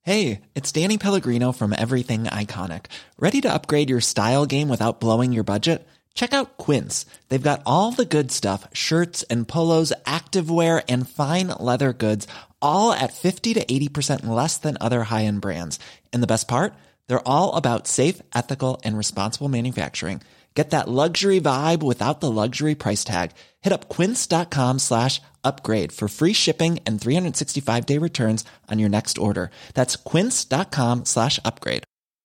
Hey, it's Danny Pellegrino from Everything Iconic. Ready to upgrade your style game without blowing your budget? Check out Quince. They've got all the good stuff, shirts and polos, activewear, and fine leather goods, all at 50 to 80% less than other high-end brands. And the best part? They're all about safe, ethical, and responsible manufacturing. Get that luxury vibe without the luxury price tag. Hit up quince.com/upgrade for free shipping and 365-day returns on your next order. That's quince.com/upgrade.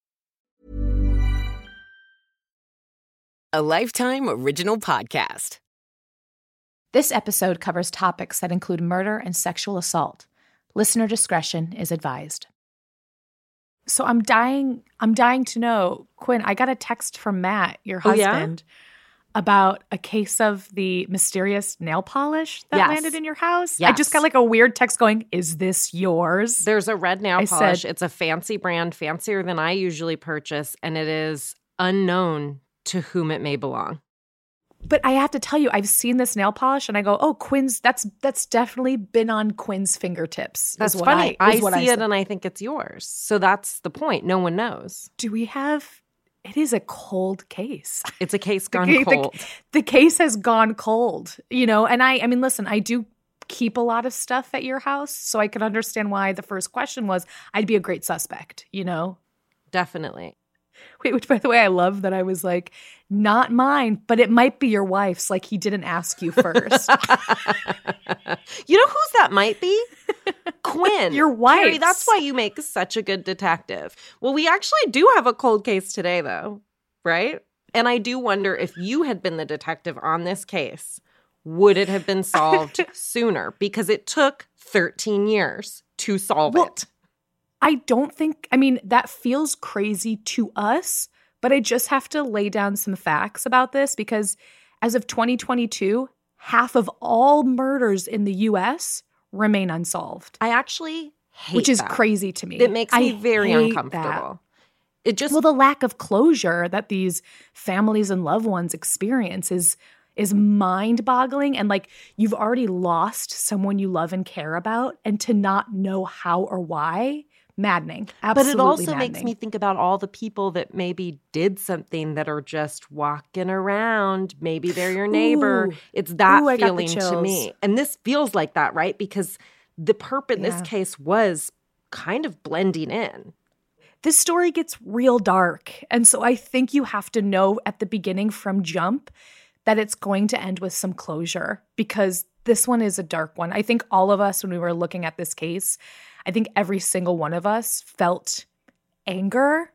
A Lifetime Original Podcast. This episode covers topics that include murder and sexual assault. Listener discretion is advised. So I'm dying to know, Quinn, I got a text from Matt, your husband, about a case of the mysterious nail polish that landed in your house. Yes. I just got like a weird text going, is this yours? There's a red nail polish. It's a fancy brand, fancier than I usually purchase, and it is unknown to whom it may belong. But I have to tell you, I've seen this nail polish and I go, oh, Quinn's, that's definitely been on Quinn's fingertips. That's funny. I see it and I think it's yours. So that's the point. No one knows. Do we have, it is a cold case. It's a case gone cold. The case has gone cold, you know, and I mean, listen, I do keep a lot of stuff at your house, so I can understand why the first question was, I'd be a great suspect, you know? Definitely. Wait, which, by the way, I love that I was like, not mine, but it might be your wife's. Like, he didn't ask you first. You know whose that might be? Quinn. Your wife. Carrie, that's why you make such a good detective. Well, we actually do have a cold case today, though, right? And I do wonder if you had been the detective on this case, would it have been solved sooner? Because it took 13 years to solve it. I don't think, I mean, that feels crazy to us, but I just have to lay down some facts about this because as of 2022, half of all murders in the U.S. remain unsolved. I actually hate Which is that. crazy to me. It makes me very uncomfortable. That. Well, the lack of closure that these families and loved ones experience is mind-boggling. And like, you've already lost someone you love and care about, and to not know how or why, maddening. Absolutely. But it also maddening. makes me think about all the people that maybe did something that are just walking around. Maybe they're your neighbor. It's that feeling to me. And this feels like that, right? Because the perp in this case was kind of blending in. This story gets real dark. And so I think you have to know at the beginning from jump that it's going to end with some closure, because this one is a dark one. I think all of us, when we were looking at this case, I think every single one of us felt anger,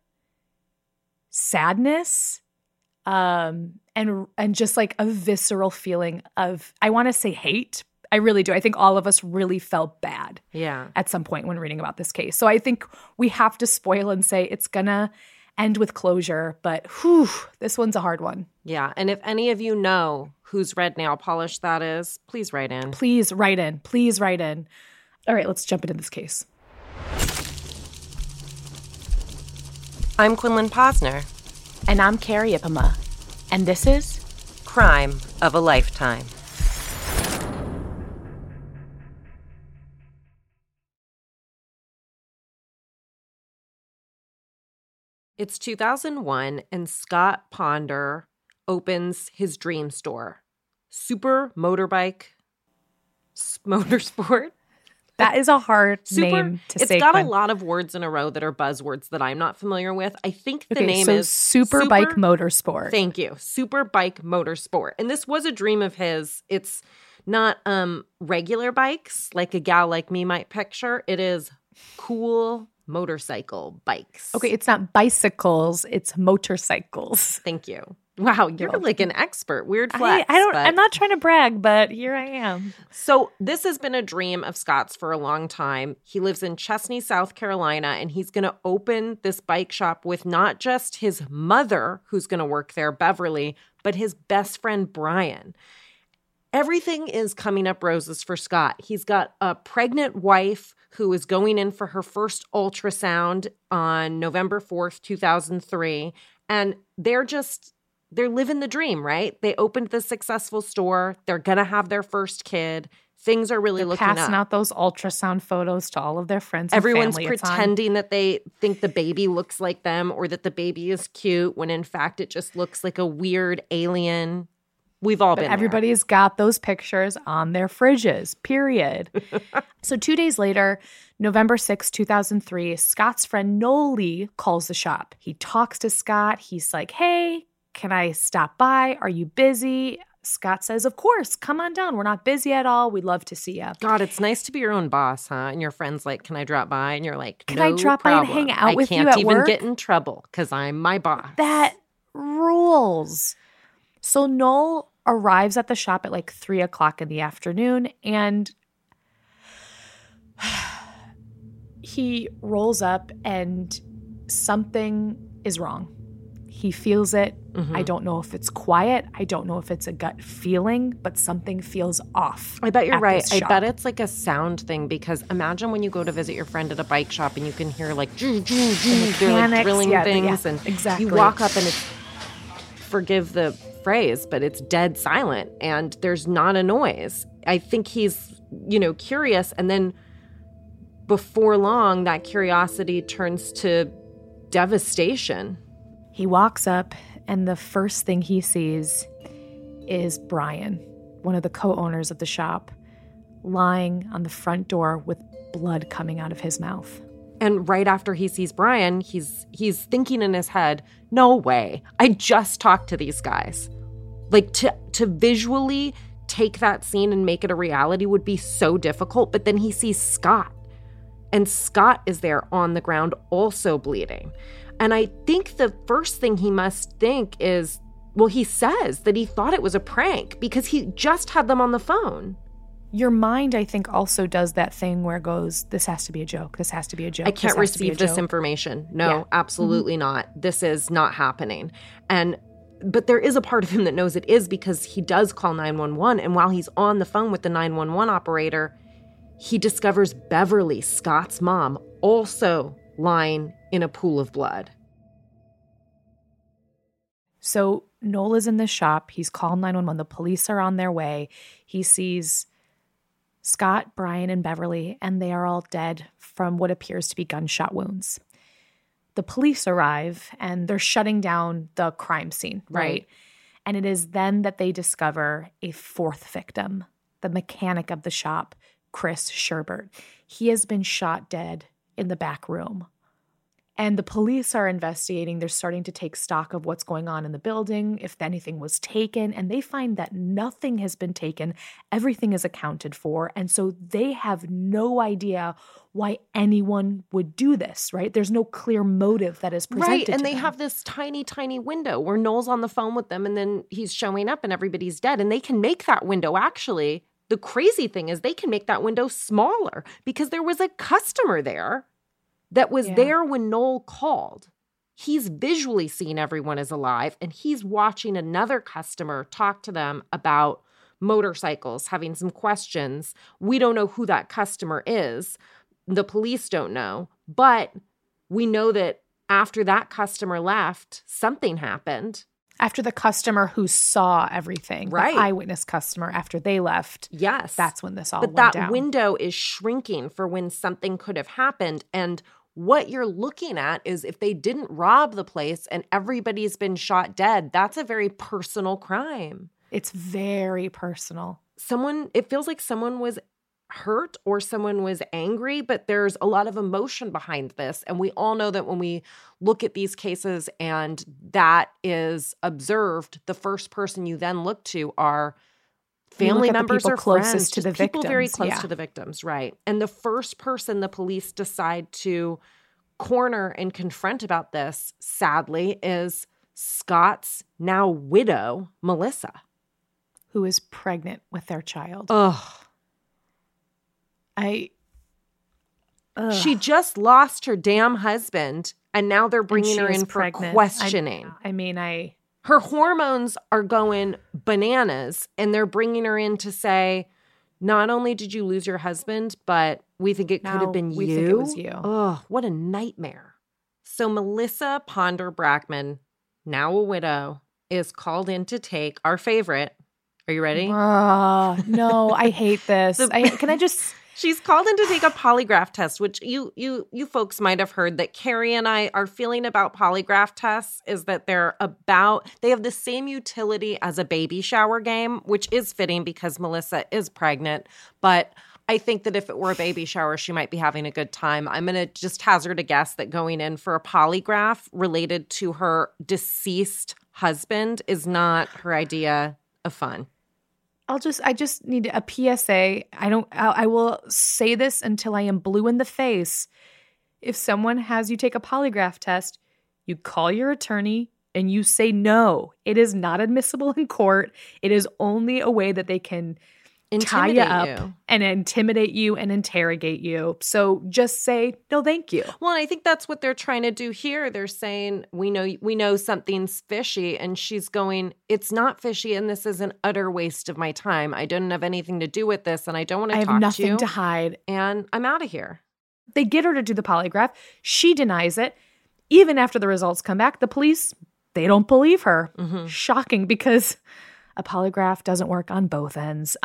sadness, and just like a visceral feeling of, I want to say hate. I really do. I think all of us really felt bad at some point when reading about this case. So I think we have to spoil and say it's going to end with closure, but this one's a hard one. Yeah, and if any of you know whose red nail polish that is, please write in. Please write in. Please write in. All right, let's jump into this case. I'm Quinlan Posner. And I'm Carrie Ipama. And this is Crime of a Lifetime. It's 2001, and Scott Ponder opens his dream store, Super Motorsport. That is a hard name to say. It's got Quinn. a lot of words in a row that are buzzwords that I'm not familiar with. I think the name is Super Bike Motorsport. Thank you. Super Bike Motorsport. And this was a dream of his. It's not regular bikes like a gal like me might picture. It is cool motorcycle bikes. Okay, it's not bicycles, it's motorcycles. Thank you. Wow, you're like an expert. Weird flex. I'm not trying to brag, but here I am. So this has been a dream of Scott's for a long time. He lives in Chesney, South Carolina, and he's going to open this bike shop with not just his mother, who's going to work there, Beverly, but his best friend, Brian. Everything is coming up roses for Scott. He's got a pregnant wife who is going in for her first ultrasound on November 4th, 2003. And they're living the dream, right? They opened this successful store. They're going to have their first kid. Things are really They're looking passing up. out those ultrasound photos to all of their friends and Everyone's family. pretending that they think the baby looks like them or that the baby is cute when in fact it just looks like a weird alien. We've all been there. Everybody's got those pictures on their fridges, period. So 2 days later, November 6, 2003, Scott's friend Noel Lee calls the shop. He talks to Scott. He's like, hey, can I stop by? Are you busy? Scott says, of course, come on down. We're not busy at all. We'd love to see you. God, it's nice to be your own boss, huh? And your friend's like, can I drop by? And you're like, Can no I drop by and problem. hang out with you at I can't even work? get in trouble because I'm my boss. That rules. So Noel arrives at the shop at like 3 o'clock in the afternoon, and he rolls up and something is wrong. He feels it. I don't know if it's quiet. I don't know if it's a gut feeling, but something feels off. I bet you're at right. this I shop. bet it's like a sound thing because imagine when you go to visit your friend at a bike shop and you can hear like, they're like mechanics, drilling things. yeah, And exactly. you walk up and it's, forgive the phrase, but it's dead silent and there's not a noise. I think he's, curious. And then before long, that curiosity turns to devastation. He walks up, and the first thing he sees is Brian, one of the co-owners of the shop, lying on the front door with blood coming out of his mouth. And right after he sees Brian, he's thinking in his head, no way. I just talked to these guys. Like to visually take that scene and make it a reality would be so difficult. But then he sees Scott. And Scott is there on the ground also bleeding. And I think the first thing he must think is, well, he says that he thought it was a prank because he just had them on the phone. Your mind, I think, also does that thing where it goes, this has to be a joke. This has to be a joke. I can't receive this information. No, absolutely not. This is not happening. But there is a part of him that knows it is because he does call 911. And while he's on the phone with the 911 operator, he discovers Beverly, Scott's mom, also lying in a pool of blood. So Noel is in the shop. He's called 911. The police are on their way. He sees Scott, Brian, and Beverly, and they are all dead from what appears to be gunshot wounds. The police arrive, and they're shutting down the crime scene, right? And it is then that they discover a fourth victim, the mechanic of the shop, Chris Sherbert. He has been shot dead in the back room. And the police are investigating. They're starting to take stock of what's going on in the building, if anything was taken, and they find that nothing has been taken. Everything is accounted for. And so they have no idea why anyone would do this, right? There's no clear motive that is presented Right, and to they them. have this tiny, tiny window where Noel's on the phone with them and then he's showing up and everybody's dead. And they can make that window actually. The crazy thing is they can make that window smaller because there was a customer there that was there when Noel called. He's visually seeing everyone is alive, and he's watching another customer talk to them about motorcycles, having some questions. We don't know who that customer is. The police don't know. But we know that after that customer left, something happened. After the customer who saw everything, Right. the eyewitness customer, after they left, Yes. that's when this all But went that down. window is shrinking for when something could have happened. And what you're looking at is if they didn't rob the place and everybody's been shot dead, that's a very personal crime. It's very personal. It feels like someone was hurt or someone was angry, but there's a lot of emotion behind this. And we all know that when we look at these cases and that is observed, the first person you then look to are family members people or closest friends, to the just people very victims, close yeah. to the victims, right? And the first person the police decide to corner and confront about this, sadly, is Scott's now widow, Melissa. Who is pregnant with their child. Ugh. She just lost her damn husband, and now they're bringing her in for pregnant. questioning. Her hormones are going bananas, and they're bringing her in to say, not only did you lose your husband, but we think it could have been you. We think it was you. Oh, what a nightmare. So Melissa Ponder Brackman, now a widow, is called in to take our favorite, Are you ready? No, I hate this. She's called in to take a polygraph test, which you folks might have heard that Carrie and I are feeling about polygraph tests is that they have the same utility as a baby shower game, which is fitting because Melissa is pregnant. But I think that if it were a baby shower, she might be having a good time. I'm going to just hazard a guess that going in for a polygraph related to her deceased husband is not her idea of fun. I just need a PSA. I will say this until I am blue in the face. If someone has you take a polygraph test, you call your attorney and you say no. It is not admissible in court. It is only a way that they can tie you up and intimidate you and interrogate you. So just say, no, thank you. Well, I think that's what they're trying to do here. They're saying, we know something's fishy. And she's going, it's not fishy. And this is an utter waste of my time. I didn't have anything to do with this. And I don't want to talk to you. I have nothing to hide. And I'm out of here. They get her to do the polygraph. She denies it. Even after the results come back, the police, they don't believe her. Mm-hmm. Shocking, because a polygraph doesn't work on both ends.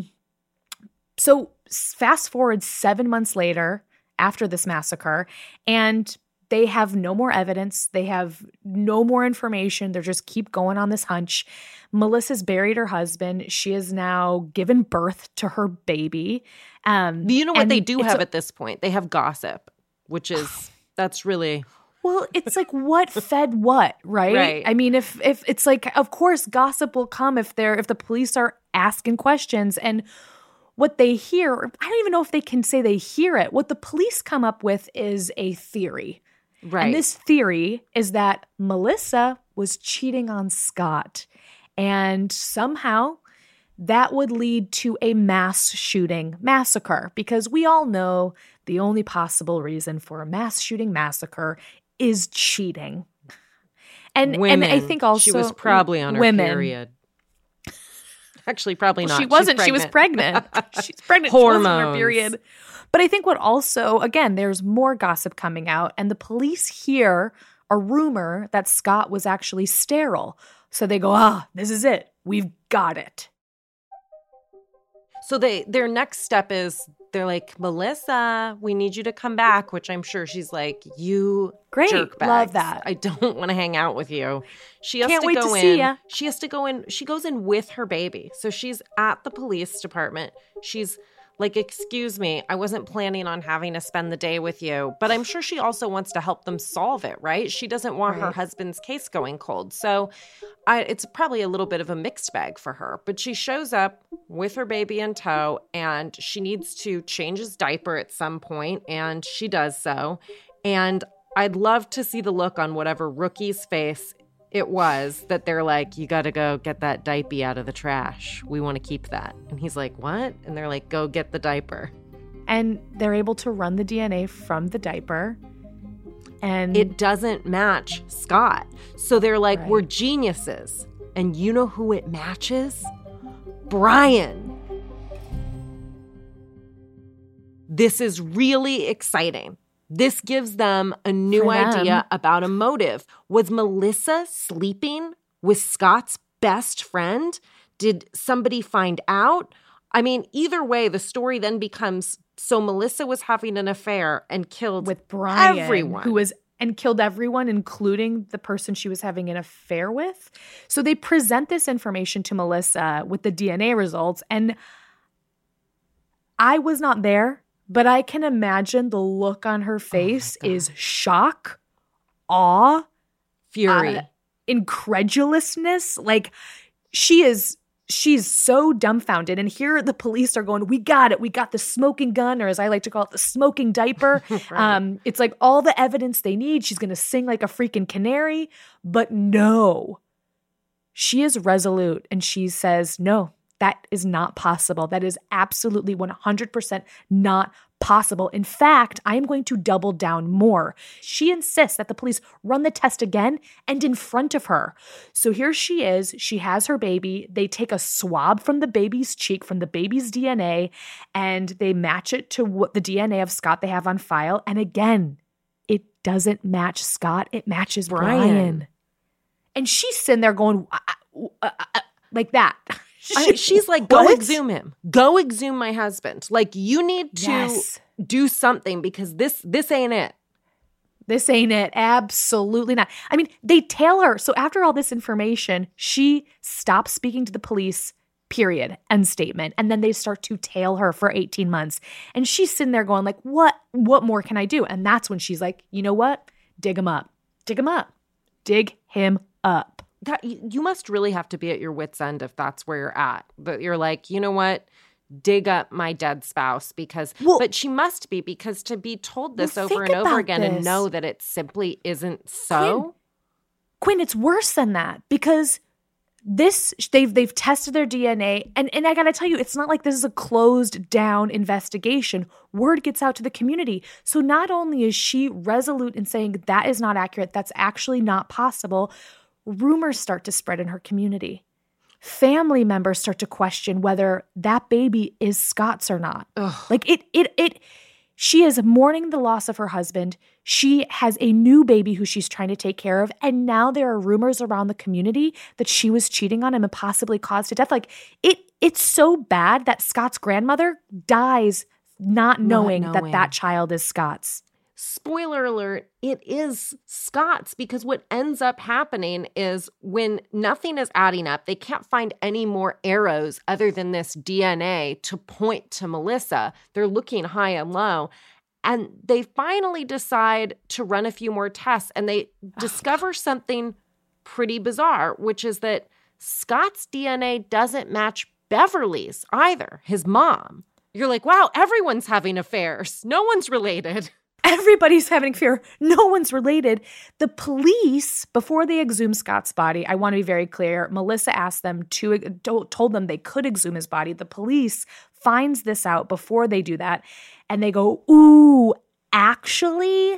So fast forward 7 months later after this massacre, and they have no more evidence. They have no more information. They just keep going on this hunch. Melissa's buried her husband. She has now given birth to her baby. You know what they do have at this point? They have gossip, which is, that's really... Well, it's like what fed what, right? Right. I mean, if it's like, of course, gossip will come if the police are asking questions. And what they hear, I don't even know if they can say they hear it. What the police come up with is a theory. Right. And this theory is that Melissa was cheating on Scott. And somehow that would lead to a mass shooting massacre, because we all know the only possible reason for a mass shooting massacre is cheating. And I think also she was probably on her period. Actually, probably not. She wasn't. She was pregnant. She's pregnant. Hormones. She wasn't on her period. But I think what also, again, there's more gossip coming out, and the police hear a rumor that Scott was actually sterile. So they go, this is it. We've got it. So their next step is they're like, Melissa, we need you to come back, which I'm sure she's like, you great, jerkbags. love that. I don't want to hang out with you. She has Can't to wait go to in. see ya. She has to go in. She goes in with her baby. So she's at the police department. She's like, excuse me, I wasn't planning on having to spend the day with you. But I'm sure she also wants to help them solve it, right? She doesn't want her husband's case going cold. So it's probably a little bit of a mixed bag for her. But she shows up with her baby in tow, and she needs to change his diaper at some point, and she does so. And I'd love to see the look on whatever rookie's face it was that they're like, you got to go get that diaper out of the trash. We want to keep that. And he's like, what? And they're like, go get the diaper. And they're able to run the DNA from the diaper. And it doesn't match Scott. So they're like, we're geniuses. And you know who it matches? Brian. This is really exciting. This gives them a new idea about a motive. Was Melissa sleeping with Scott's best friend? Did somebody find out? I mean, either way, the story then becomes, so Melissa was having an affair and killed with Brian, everyone. And killed everyone, including the person she was having an affair with. So they present this information to Melissa with the DNA results. And I was not there, but I can imagine the look on her face is shock, awe, fury, incredulousness. Like she's so dumbfounded. And here the police are going, we got it. We got the smoking gun, or as I like to call it, the smoking diaper. It's like all the evidence they need. She's going to sing like a freaking canary. But no, she is resolute. And she says, no, that is not possible. That is absolutely 100% not possible. In fact, I am going to double down more. She insists that the police run the test again and in front of her. So here she is. She has her baby. They take a swab from the baby's cheek, from the baby's DNA, and they match it to what the DNA of Scott they have on file. And again, it doesn't match Scott. It matches Brian. And she's sitting there going like that. She's like, go exhume him. Go exhume my husband. Like, you need to do something because this ain't it. This ain't it. Absolutely not. I mean, they tail her. So after all this information, she stops speaking to the police, period, end statement. And then they start to tail her for 18 months. And she's sitting there going like, what more can I do? And that's when she's like, you know what? Dig him up. Dig him up. Dig him up. You must really have to be at your wit's end if that's where you're at. But you're like, you know what? Dig up my dead spouse but she must be, because to be told this over and over again and know that it simply isn't so. Quinn, it's worse than that, because they've tested their DNA and I got to tell you, it's not like this is a closed down investigation. Word gets out to the community. So not only is she resolute in saying that is not accurate, that's actually not possible, rumors start to spread in her community. Family members start to question whether that baby is Scott's or not. Ugh. Like she is mourning the loss of her husband. She has a new baby who she's trying to take care of. And now there are rumors around the community that she was cheating on him and possibly caused to death. Like it's so bad that Scott's grandmother dies not knowing that child is Scott's. Spoiler alert, it is Scott's, because what ends up happening is when nothing is adding up, they can't find any more arrows other than this DNA to point to Melissa. They're looking high and low. And they finally decide to run a few more tests, and they discover something pretty bizarre, which is that Scott's DNA doesn't match Beverly's either, his mom. You're like, wow, everyone's having affairs. No one's related. Everybody's having fear. No one's related. The police, before they exhume Scott's body, I want to be very clear, Melissa asked them told them they could exhume his body. The police finds this out before they do that. And they go, ooh, actually,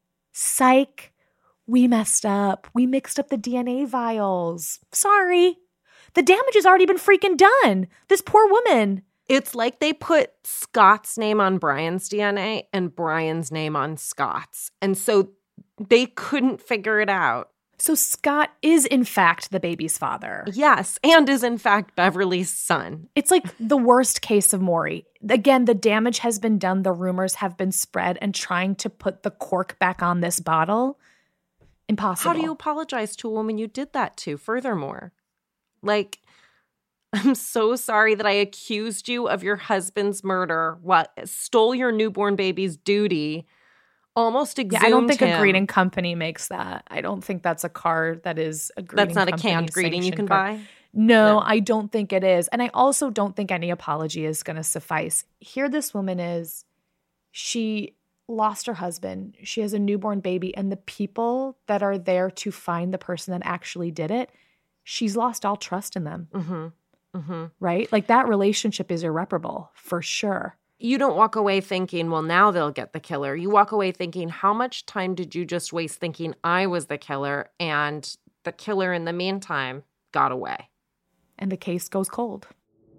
psych, we messed up. We mixed up the DNA vials. Sorry. The damage has already been freaking done. This poor woman. It's like they put Scott's name on Brian's DNA and Brian's name on Scott's. And so they couldn't figure it out. So Scott is, in fact, the baby's father. Yes, and is, in fact, Beverly's son. It's like the worst case of Maury. Again, the damage has been done. The rumors have been spread, and trying to put the cork back on this bottle, impossible. How do you apologize to a woman you did that to, furthermore? Like, I'm so sorry that I accused you of your husband's murder, stole your newborn baby's duty, almost exhumed him. I don't think a greeting company makes that. I don't think that's a card that is a greeting company. That's not a canned greeting you can buy? No, I don't think it is. And I also don't think any apology is going to suffice. Here this woman is. She lost her husband. She has a newborn baby. And the people that are there to find the person that actually did it, she's lost all trust in them. Mm-hmm. Mm-hmm. Right? Like that relationship is irreparable for sure. You don't walk away thinking, well, now they'll get the killer. You walk away thinking, how much time did you just waste thinking I was the killer, and the killer in the meantime got away? And the case goes cold.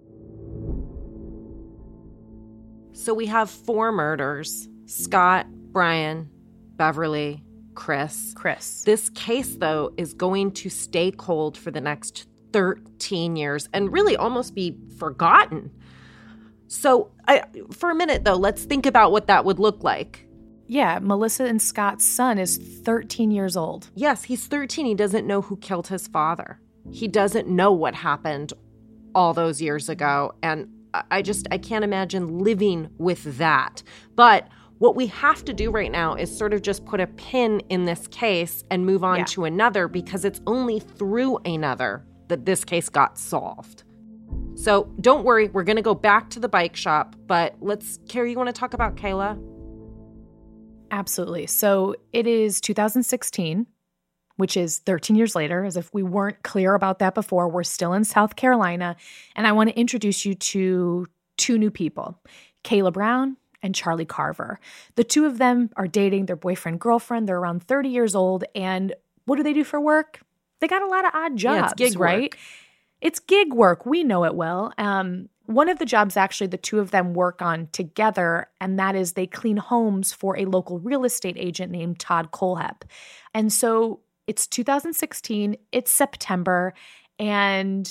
So we have 4 murders: Scott, Brian, Beverly, Chris. This case, though, is going to stay cold for the next 13 years and really almost be forgotten. So for a minute, though, let's think about what that would look like. Yeah, Melissa and Scott's son is 13 years old. Yes, he's 13. He doesn't know who killed his father. He doesn't know what happened all those years ago. And I can't imagine living with that. But what we have to do right now is sort of just put a pin in this case and move on to another, because it's only through another that this case got solved. So don't worry, we're going to go back to the bike shop, but Carrie, you want to talk about Kayla? Absolutely. So it is 2016, which is 13 years later, as if we weren't clear about that before. We're still in South Carolina, and I want to introduce you to 2 new people, Kayla Brown and Charlie Carver. The 2 of them are dating, their boyfriend, girlfriend. They're around 30 years old, and what do they do for work? They got a lot of odd jobs, it's gig right? Work. It's gig work. We know it well. One of the jobs, actually, the 2 of them work on together, and that is they clean homes for a local real estate agent named Todd Kohlhepp. And so it's 2016, it's September, and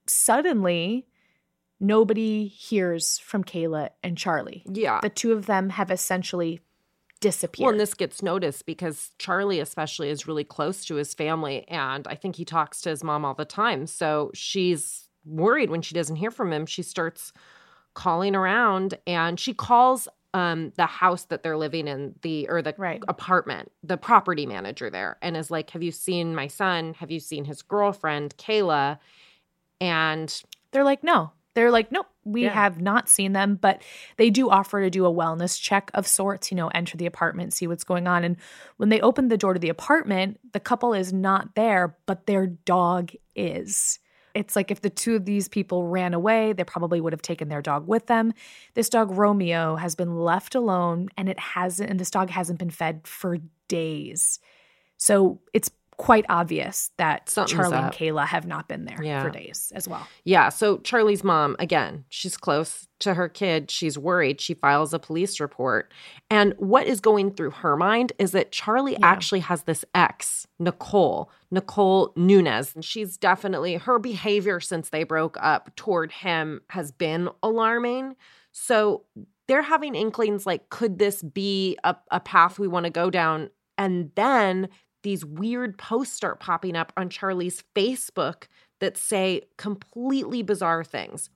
suddenly nobody hears from Kayla and Charlie. Yeah. The two of them have essentially disappeared. Well, and this gets noticed because Charlie especially is really close to his family, and I think he talks to his mom all the time. So she's worried when she doesn't hear from him. She starts calling around, and she calls the house that they're living in, the apartment, the property manager there, and is like, have you seen my son? Have you seen his girlfriend, Kayla? And they're like, no. They're like, nope, we have not seen them, but they do offer to do a wellness check of sorts, enter the apartment, see what's going on. And when they open the door to the apartment, the couple is not there, but their dog is. It's like if the two of these people ran away, they probably would have taken their dog with them. This dog, Romeo, has been left alone, and this dog hasn't been fed for days. So it's quite obvious that Charlie and Kayla have not been there for days as well. Yeah. So Charlie's mom, again, she's close to her kid. She's worried. She files a police report. And what is going through her mind is that Charlie actually has this ex, Nicole Nunez. And she's definitely, her behavior since they broke up toward him has been alarming. So they're having inklings like, could this be a path we want to go down? And then these weird posts start popping up on Charlie's Facebook that say completely bizarre things.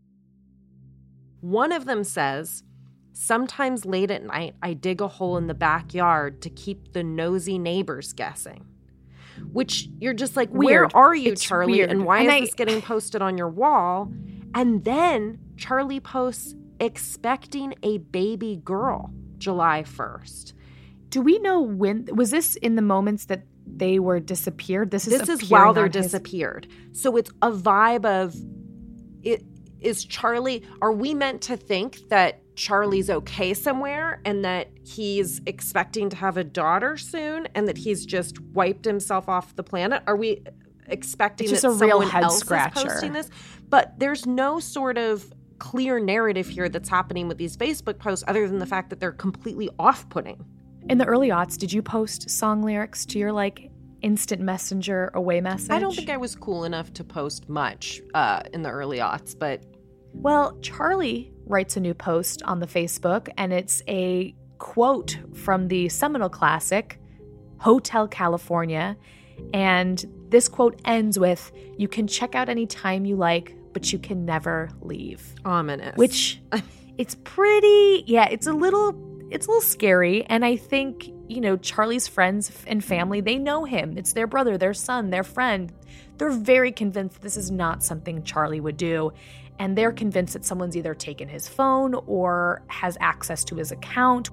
One of them says, sometimes late at night, I dig a hole in the backyard to keep the nosy neighbors guessing. Which you're just like, weird. Where are you, It's Charlie? weird. And why is this getting posted on your wall? And then Charlie posts expecting a baby girl July 1st. Do we know when? Was this in the moments that they were disappeared? This is while they're disappeared. So it's a vibe of, is Charlie, are we meant to think that Charlie's okay somewhere and that he's expecting to have a daughter soon and that he's just wiped himself off the planet? Are we expecting it's just that a real someone head else scratcher. is posting this? But there's no sort of clear narrative here that's happening with these Facebook posts other than the fact that they're completely off-putting. In the early aughts, did you post song lyrics to your instant messenger away message? I don't think I was cool enough to post much in the early aughts, but... Well, Charlie writes a new post on the Facebook, and it's a quote from the seminal classic, Hotel California. And this quote ends with, you can check out any time you like, but you can never leave. Ominous. Which, it's pretty, it's a little scary. And I think, Charlie's friends and family, they know him. It's their brother, their son, their friend. They're very convinced this is not something Charlie would do. And they're convinced that someone's either taken his phone or has access to his account.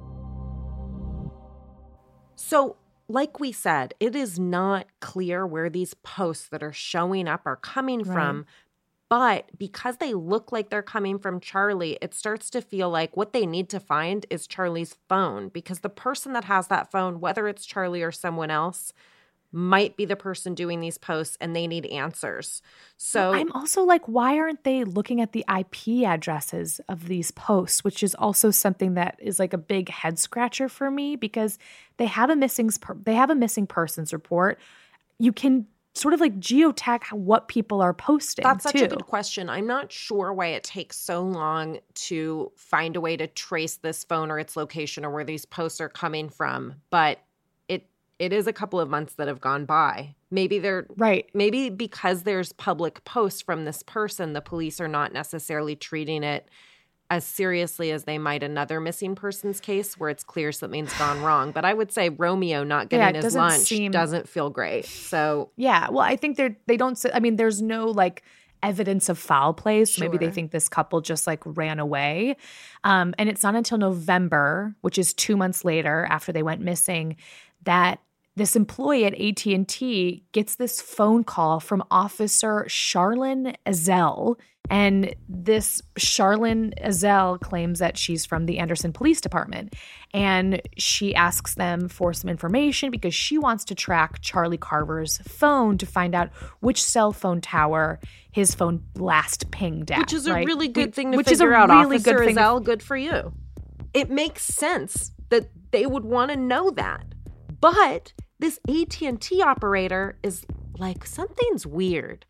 So, like we said, it is not clear where these posts that are showing up are coming from. But because they look like they're coming from Charlie, it starts to feel like what they need to find is Charlie's phone, because the person that has that phone, whether it's Charlie or someone else, might be the person doing these posts, and they need answers. So I'm also like, why aren't they looking at the IP addresses of these posts, which is also something that is like a big head scratcher for me, because they have a missing persons report. You can sort of geotag what people are posting. That's such a good question. I'm not sure why it takes so long to find a way to trace this phone or its location or where these posts are coming from, but it is a couple of months that have gone by. Maybe maybe because there's public posts from this person, the police are not necessarily treating it as seriously as they might another missing persons case where it's clear something's gone wrong. But I would say Romeo not getting his lunch doesn't feel great. So well, I think they don't. I mean, there's no evidence of foul play. So maybe they think this couple just ran away. And it's not until November, which is 2 months later after they went missing, that this employee at AT&T gets this phone call from Officer Charlene Ezell. And this Charlene Ezell claims that she's from the Anderson Police Department. And she asks them for some information because she wants to track Charlie Carver's phone to find out which cell phone tower his phone last pinged at. Which is a really good thing to figure out, Officer Ezell. Good for you. It makes sense that they would want to know that. But this AT&T operator is like, something's weird.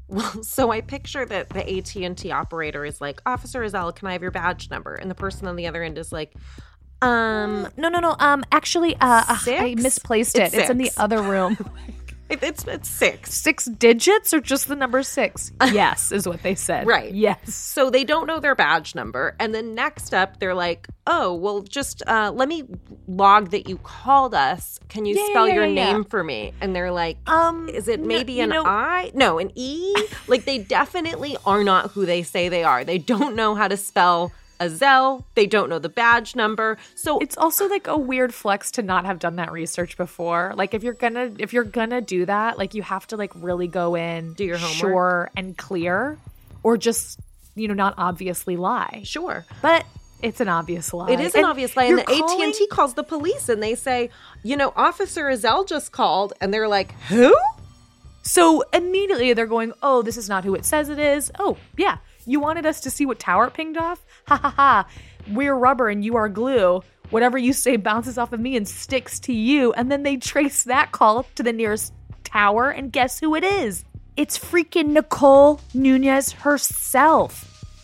Well, so I picture that the AT&T operator is like, Officer Ezell, can I have your badge number? And the person on the other end is like, No. Actually, I misplaced it. It's in the other room. It's 6. 6 digits or just the number 6? Yes, is what they said. Right. Yes. So they don't know their badge number. And then next up, they're like, oh, well, just let me log that you called us. Can you spell your name for me? And they're like, is it maybe an I? No, an E? Like, they definitely are not who they say they are. They don't know how to spell Ezell. They don't know the badge number. So it's also like a weird flex to not have done that research before. Like if you're gonna do that, like you have to like really go in, do your homework, sure and clear, or just not obviously lie. Sure, but it's an obvious lie. It is an obvious lie. And the AT&T calls the police and they say, Officer Ezell just called, and they're like, who? So immediately they're going, oh, this is not who it says it is. Oh yeah, you wanted us to see what tower it pinged off? Ha ha ha. We're rubber and you are glue. Whatever you say bounces off of me and sticks to you. And then they trace that call to the nearest tower, and guess who it is? It's freaking Nicole Nunez herself.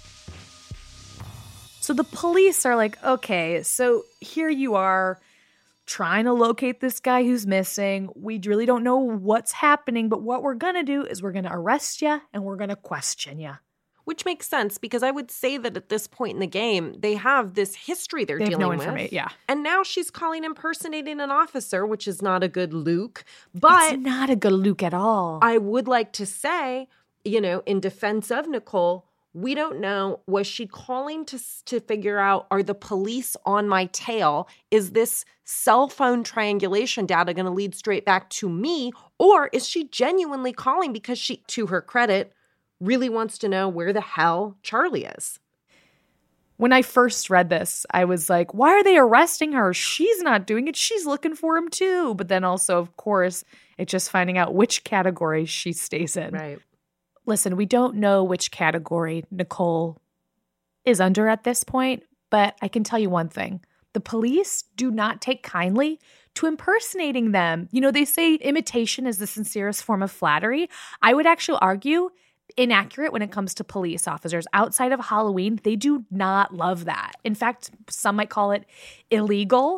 So the police are like, okay, so here you are trying to locate this guy who's missing. We really don't know what's happening, but what we're going to do is we're going to arrest you and we're going to question you. Which makes sense, because I would say that at this point in the game, they have this history they're dealing with. Yeah. And now she's calling impersonating an officer, which is not a good Luke. But it's not a good Luke at all. I would like to say, in defense of Nicole, we don't know, was she calling to figure out, are the police on my tail? Is this cell phone triangulation data going to lead straight back to me? Or is she genuinely calling because she, to her credit, really wants to know where the hell Charlie is? When I first read this, I was like, why are they arresting her? She's not doing it. She's looking for him too. But then also, of course, it's just finding out which category she stays in. Right. Listen, we don't know which category Nicole is under at this point, but I can tell you one thing. The police do not take kindly to impersonating them. They say imitation is the sincerest form of flattery. I would actually argue inaccurate when it comes to police officers. Outside of Halloween, they do not love that. In fact, some might call it illegal.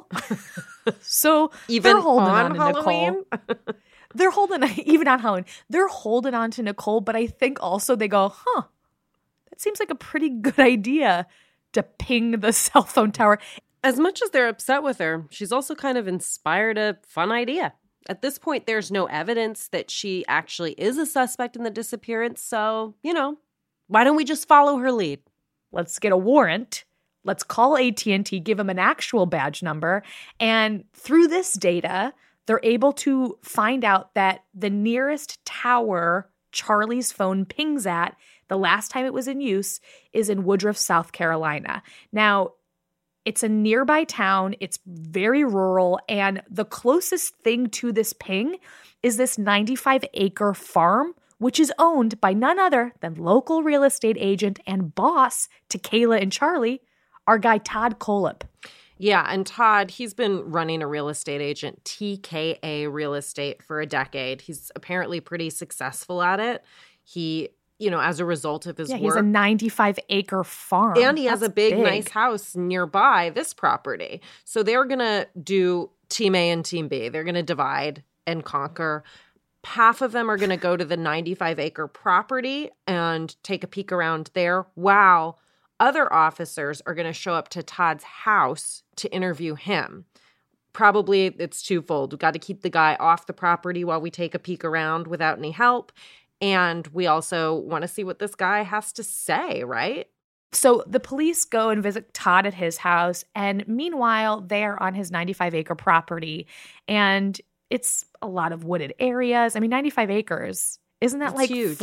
So even they're holding on on to Halloween? Nicole. They're holding, even on Halloween, they're holding on to Nicole, but I think also they go, that seems like a pretty good idea to ping the cell phone tower. As much as they're upset with her, she's also kind of inspired a fun idea. At this point, there's no evidence that she actually is a suspect in the disappearance. So, why don't we just follow her lead? Let's get a warrant. Let's call AT&T, give them an actual badge number. And through this data, they're able to find out that the nearest tower Charlie's phone pings at, the last time it was in use, is in Woodruff, South Carolina. Now, it's a nearby town. It's very rural. And the closest thing to this ping is this 95-acre farm, which is owned by none other than local real estate agent and boss to Kayla and Charlie, our guy Todd Kolop. Yeah, and Todd, he's been running a real estate agent, TKA Real Estate, for a decade. He's apparently pretty successful at it. He, as a result of his work. He's a 95-acre farm. And he has a big, nice house nearby this property. So they're going to do Team A and Team B. They're going to divide and conquer. Half of them are going to go to the 95-acre property and take a peek around there. Wow. Other officers are going to show up to Todd's house to interview him. Probably it's twofold. We've got to keep the guy off the property while we take a peek around without any help. And we also want to see what this guy has to say, right? So the police go and visit Todd at his house. And meanwhile, they're on his 95-acre property. And it's a lot of wooded areas. I mean, 95 acres. Isn't that like huge.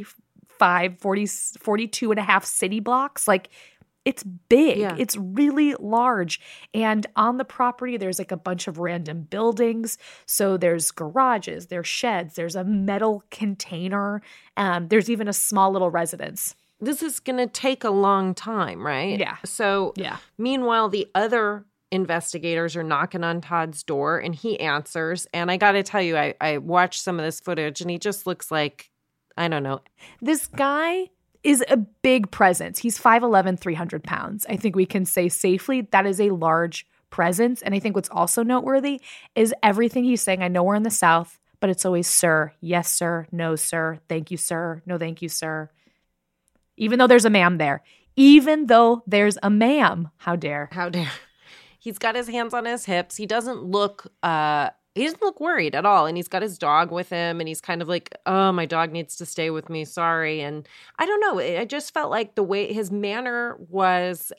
42 and a half city blocks? Like, it's big. Yeah. It's really large. And on the property, there's like a bunch of random buildings. So there's garages, there's sheds, there's a metal container. There's even a small little residence. This is going to take a long time, right? Yeah. So meanwhile, the other investigators are knocking on Todd's door and he answers. And I got to tell you, I watched some of this footage and he just looks like I don't know. This guy is a big presence. He's 5'11", 300 pounds. I think we can say safely that is a large presence. And I think what's also noteworthy is everything he's saying. I know we're in the South, but it's always sir, yes, sir, no, sir, thank you, sir, no, thank you, sir. Even though there's a ma'am there. Even though there's a ma'am. How dare. How dare. He's got his hands on his hips. He doesn't look worried at all. And he's got his dog with him. And he's kind of like, oh, my dog needs to stay with me. Sorry. And I don't know. I just felt like the way his manner was,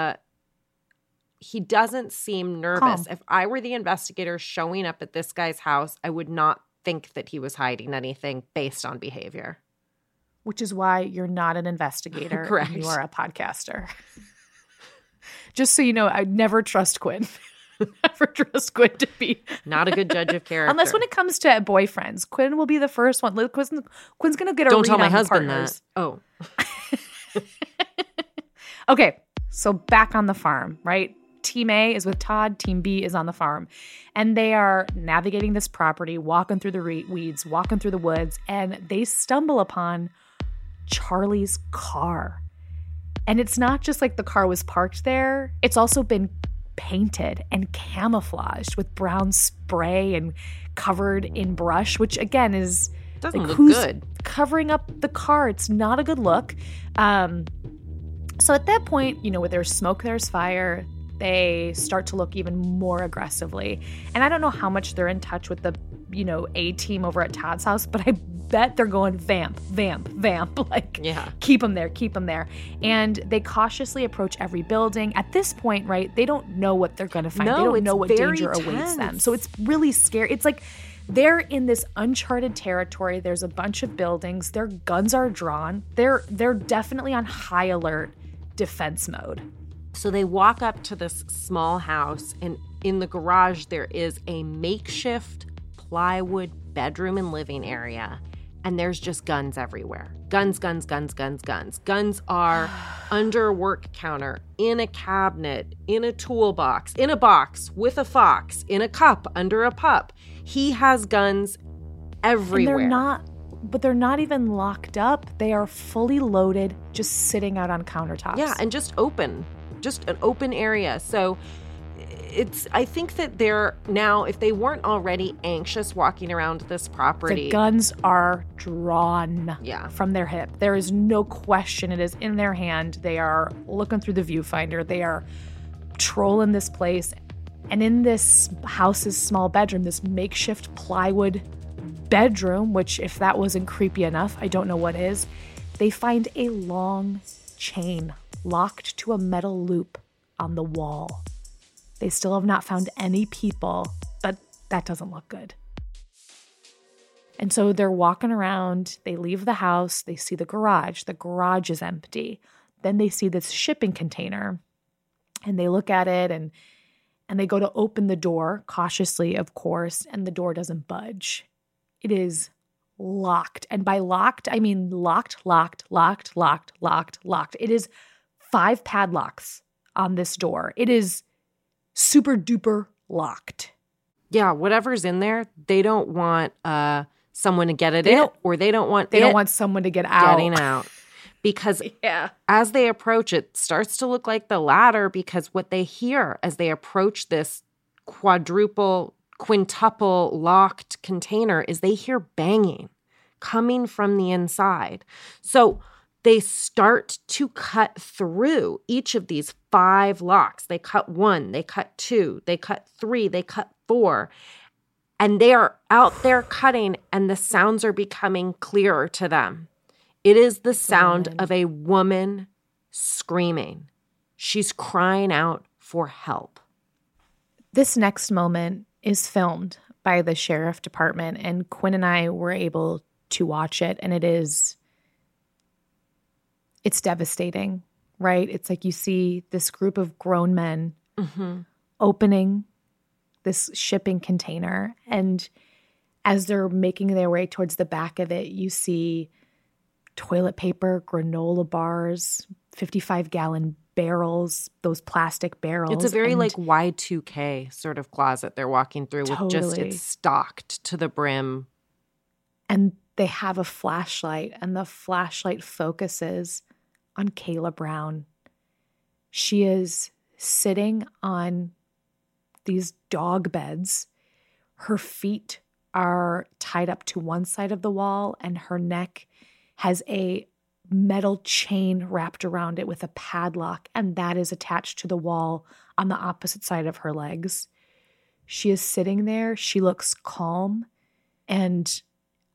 he doesn't seem nervous. Calm. If I were the investigator showing up at this guy's house, I would not think that he was hiding anything based on behavior. Which is why you're not an investigator. Correct. You are a podcaster. Just so you know, I'd never trust Quinn. Never trust Quinn to be. Not a good judge of character. Unless when it comes to boyfriends. Quinn will be the first one. Quinn's going to get a Don't read tell my on husband partners. that. Oh. Okay, so back on the farm, right? Team A is with Todd. Team B is on the farm. And they are navigating this property, walking through the weeds, walking through the woods, and they stumble upon Charlie's car. And it's not just like the car was parked there. It's also been painted and camouflaged with brown spray and covered in brush, which again is Doesn't like, look who's good. covering up the car? It's not a good look. So at that point, where there's smoke, there's fire. They start to look even more aggressively. And I don't know how much they're in touch with the, A team over at Todd's house, but I bet they're going vamp, vamp, vamp. Like, Yeah. keep them there, keep them there. And they cautiously approach every building. At this point, right, they don't know what they're going to find. No, they don't it's know what very danger awaits them. tense. So it's really scary. It's like they're in this uncharted territory. There's a bunch of buildings. Their guns are drawn. They're definitely on high alert defense mode. So they walk up to this small house, and in the garage, there is a makeshift plywood bedroom and living area. And there's just guns everywhere. Guns, guns, guns, guns, guns. Guns are under a work counter, in a cabinet, in a toolbox, in a box, with a fox, in a cup, under a pup. He has guns everywhere. And they're not even locked up. They are fully loaded, just sitting out on countertops. Yeah, and just open. Just an open area. So I think that they're now, if they weren't already anxious walking around this property. The guns are drawn from their hip. There is no question. It is in their hand. They are looking through the viewfinder. They are trolling this place. And in this house's small bedroom, this makeshift plywood bedroom, which if that wasn't creepy enough, I don't know what is, they find a long chain locked to a metal loop on the wall. They still have not found any people, but that doesn't look good. And so they're walking around, they leave the house, they see the garage is empty. Then they see this shipping container and they look at it and they go to open the door, cautiously, of course, and the door doesn't budge. It is locked. And by locked, I mean locked. It is 5 padlocks on this door. It is super duper locked. Yeah, whatever's in there, they don't want someone to get it or they don't want someone to get out. Getting out. Because as they approach, it starts to look like the ladder, because what they hear as they approach this quintuple locked container is they hear banging coming from the inside. So they start to cut through each of these 5 locks. They cut 1, they cut 2, they cut 3, they cut 4. And they are out there cutting, and the sounds are becoming clearer to them. It is the sound of a woman screaming. She's crying out for help. This next moment is filmed by the sheriff department, and Quinn and I were able to watch it, and it's devastating, right? It's like you see this group of grown men opening this shipping container, and as they're making their way towards the back of it, you see toilet paper, granola bars, 55-gallon barrels, those plastic barrels. It's a very like Y2K sort of closet they're walking through with just it's stocked to the brim. And they have a flashlight, and the flashlight focuses on Kayla Brown. She is sitting on these dog beds. Her feet are tied up to one side of the wall, and her neck has a metal chain wrapped around it with a padlock, and that is attached to the wall on the opposite side of her legs. She is sitting there. She looks calm, and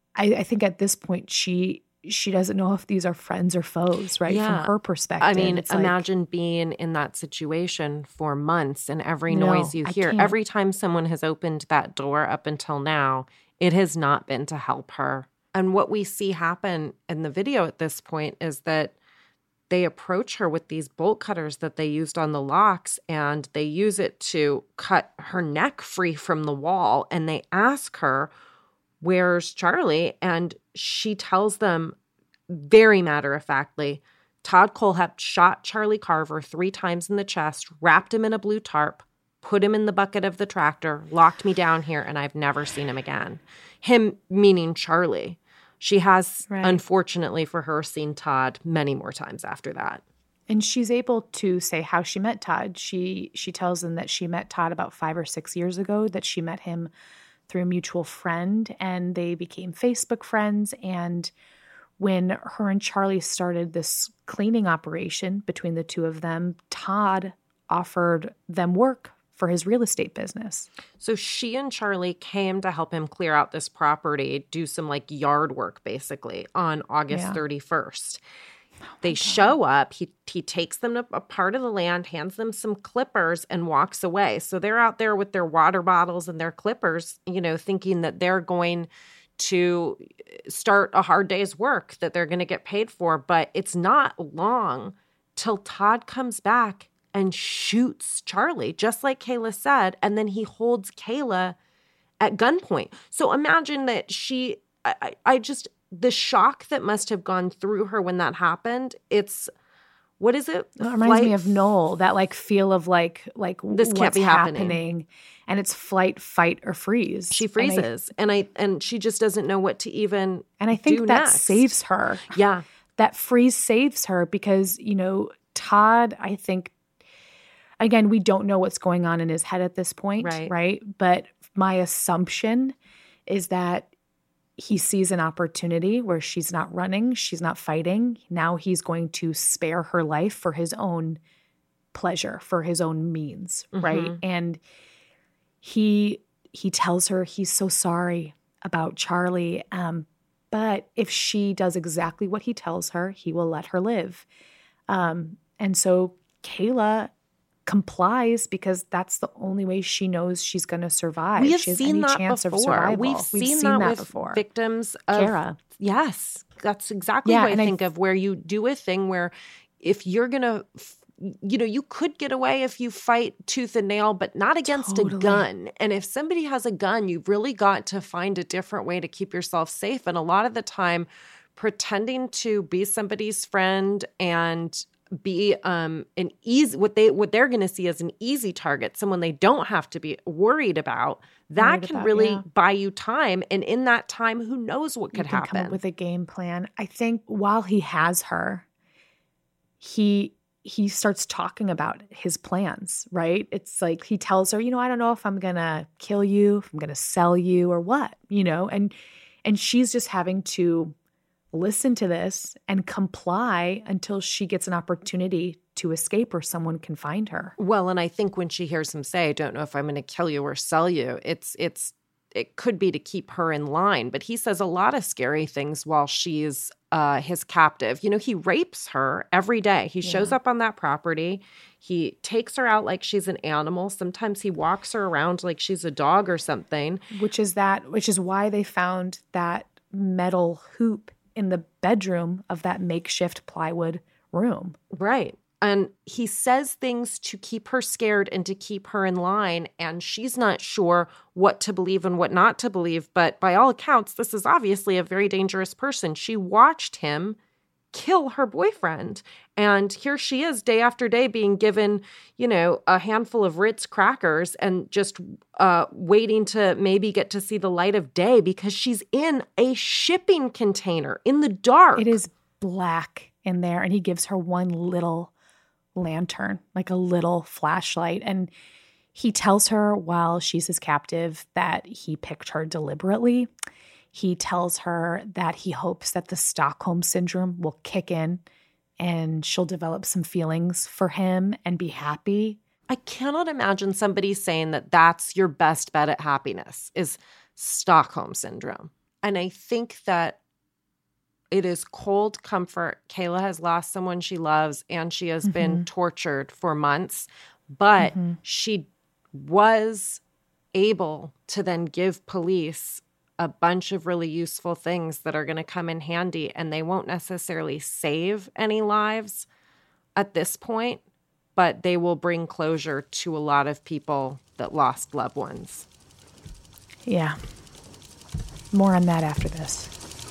I think at this point she doesn't know if these are friends or foes, right? Yeah. From her perspective. I mean, it's imagine being in that situation for months, and every noise you I hear, can't. every time someone has opened that door up until now, it has not been to help her. And what we see happen in the video at this point is that they approach her with these bolt cutters that they used on the locks, and they use it to cut her neck free from the wall. And they ask her, "Where's Charlie?" And she tells them very matter-of-factly, Todd Kohlhepp shot Charlie Carver 3 times in the chest, wrapped him in a blue tarp, put him in the bucket of the tractor, locked me down here, and I've never seen him again. Him meaning Charlie. She has, unfortunately for her, seen Todd many more times after that. And she's able to say how she met Todd. She tells them that she met Todd about 5 or 6 years ago, that she met him through a mutual friend, and they became Facebook friends. And when her and Charlie started this cleaning operation between the two of them, Todd offered them work for his real estate business. So she and Charlie came to help him clear out this property, do some like yard work basically on August 31st. They show up, he takes them to a part of the land, hands them some clippers, and walks away. So they're out there with their water bottles and their clippers, you know, thinking that they're going to start a hard day's work that they're going to get paid for. But it's not long till Todd comes back and shoots Charlie, just like Kayla said, and then he holds Kayla at gunpoint. So imagine that the shock that must have gone through her when that happened, what is it? It reminds me of Noel, that like feel of like this can't be happening. And it's flight, fight, or freeze. She freezes, and she just doesn't know what to even And I think do that next. saves her. Yeah. That freeze saves her because, you know, Todd, I think, again, we don't know what's going on in his head at this point, right? But my assumption is that he sees an opportunity where she's not running, she's not fighting. Now he's going to spare her life for his own pleasure, for his own means, right? And he tells her he's so sorry about Charlie, but if she does exactly what he tells her, he will let her live. And so Kayla complies because that's the only way she knows she's going to survive. We have she has seen any that chance before. Of survival. We've seen that with before. Victims of Kara. Yes, that's exactly what I think of, where you do a thing where if you're going to, you know, you could get away if you fight tooth and nail, but not against a gun. And if somebody has a gun, you've really got to find a different way to keep yourself safe. And a lot of the time, pretending to be somebody's friend and be what they're going to see as an easy target, someone they don't have to be worried about, can really buy you time. And in that time, who knows what could happen? Come up with a game plan. I think while he has her, he starts talking about his plans, right? It's like he tells her, you know, I don't know if I'm going to kill you, if I'm going to sell you or what, you know, and she's just having to listen to this and comply until she gets an opportunity to escape or someone can find her. Well, and I think when she hears him say, I don't know if I'm going to kill you or sell you, it could be to keep her in line. But he says a lot of scary things while she's his captive. You know, he rapes her every day. He shows up on that property. He takes her out like she's an animal. Sometimes he walks her around like she's a dog or something. Which is why they found that metal hoop in the bedroom of that makeshift plywood room. Right. And he says things to keep her scared and to keep her in line. And she's not sure what to believe and what not to believe. But by all accounts, this is obviously a very dangerous person. She watched him kill her boyfriend. And here she is day after day being given, a handful of Ritz crackers and just waiting to maybe get to see the light of day because she's in a shipping container in the dark. It is black in there, and he gives her one little lantern, like a little flashlight. And he tells her while she's his captive that he picked her deliberately. He tells her that he hopes that the Stockholm Syndrome will kick in and she'll develop some feelings for him and be happy. I cannot imagine somebody saying that that's your best bet at happiness is Stockholm Syndrome. And I think that it is cold comfort. Kayla has lost someone she loves and she has been tortured for months, but she was able to then give police a bunch of really useful things that are going to come in handy, and they won't necessarily save any lives at this point, but they will bring closure to a lot of people that lost loved ones. Yeah. More on that after this.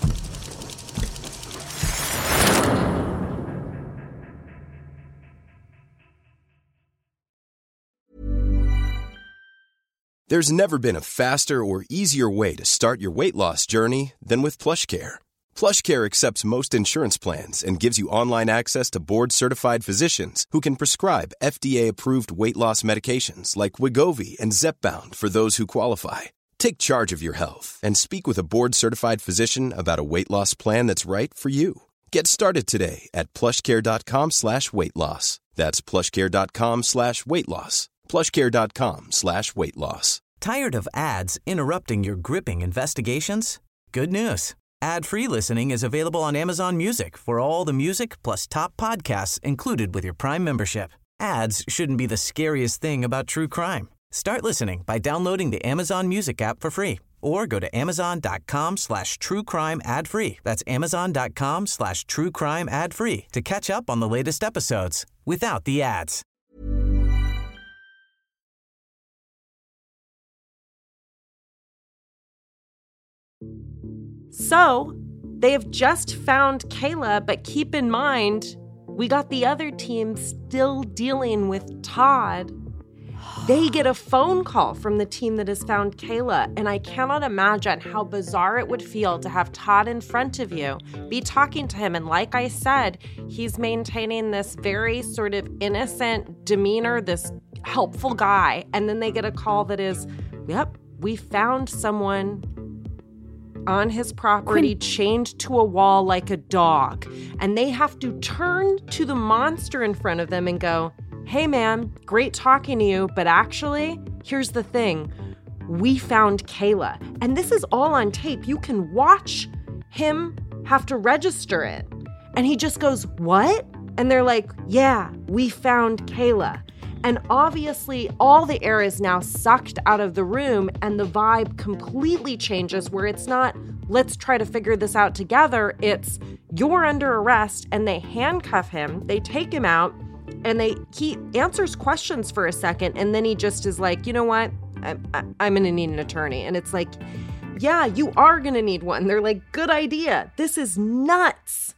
There's never been a faster or easier way to start your weight loss journey than with PlushCare. PlushCare accepts most insurance plans and gives you online access to board-certified physicians who can prescribe FDA-approved weight loss medications like Wegovy and Zepbound for those who qualify. Take charge of your health and speak with a board-certified physician about a weight loss plan that's right for you. Get started today at plushcare.com/weight-loss. That's plushcare.com/weight-loss. plushcare.com/weight-loss. Tired of ads interrupting your gripping investigations? Good news. Ad-free listening is available on Amazon Music for all the music plus top podcasts included with your Prime membership. Ads shouldn't be the scariest thing about true crime. Start listening by downloading the Amazon Music app for free or go to amazon.com/truecrime ad-free. That's amazon.com/truecrime ad-free to catch up on the latest episodes without the ads. So they have just found Kayla, but keep in mind, we got the other team still dealing with Todd. They get a phone call from the team that has found Kayla, and I cannot imagine how bizarre it would feel to have Todd in front of you, be talking to him, and like I said, he's maintaining this very sort of innocent demeanor, this helpful guy, and then they get a call that is, yep, we found someone on his property, chained to a wall like a dog. And they have to turn to the monster in front of them and go, hey man, great talking to you, but actually, here's the thing. We found Kayla. And this is all on tape. You can watch him have to register it. And he just goes, what? And they're like, yeah, we found Kayla. And obviously, all the air is now sucked out of the room and the vibe completely changes where it's not, let's try to figure this out together. It's, you're under arrest, and they handcuff him. They take him out, and he answers questions for a second, and then he just is like, you know what? I'm going to need an attorney. And it's like, yeah, you are going to need one. They're like, good idea. This is nuts.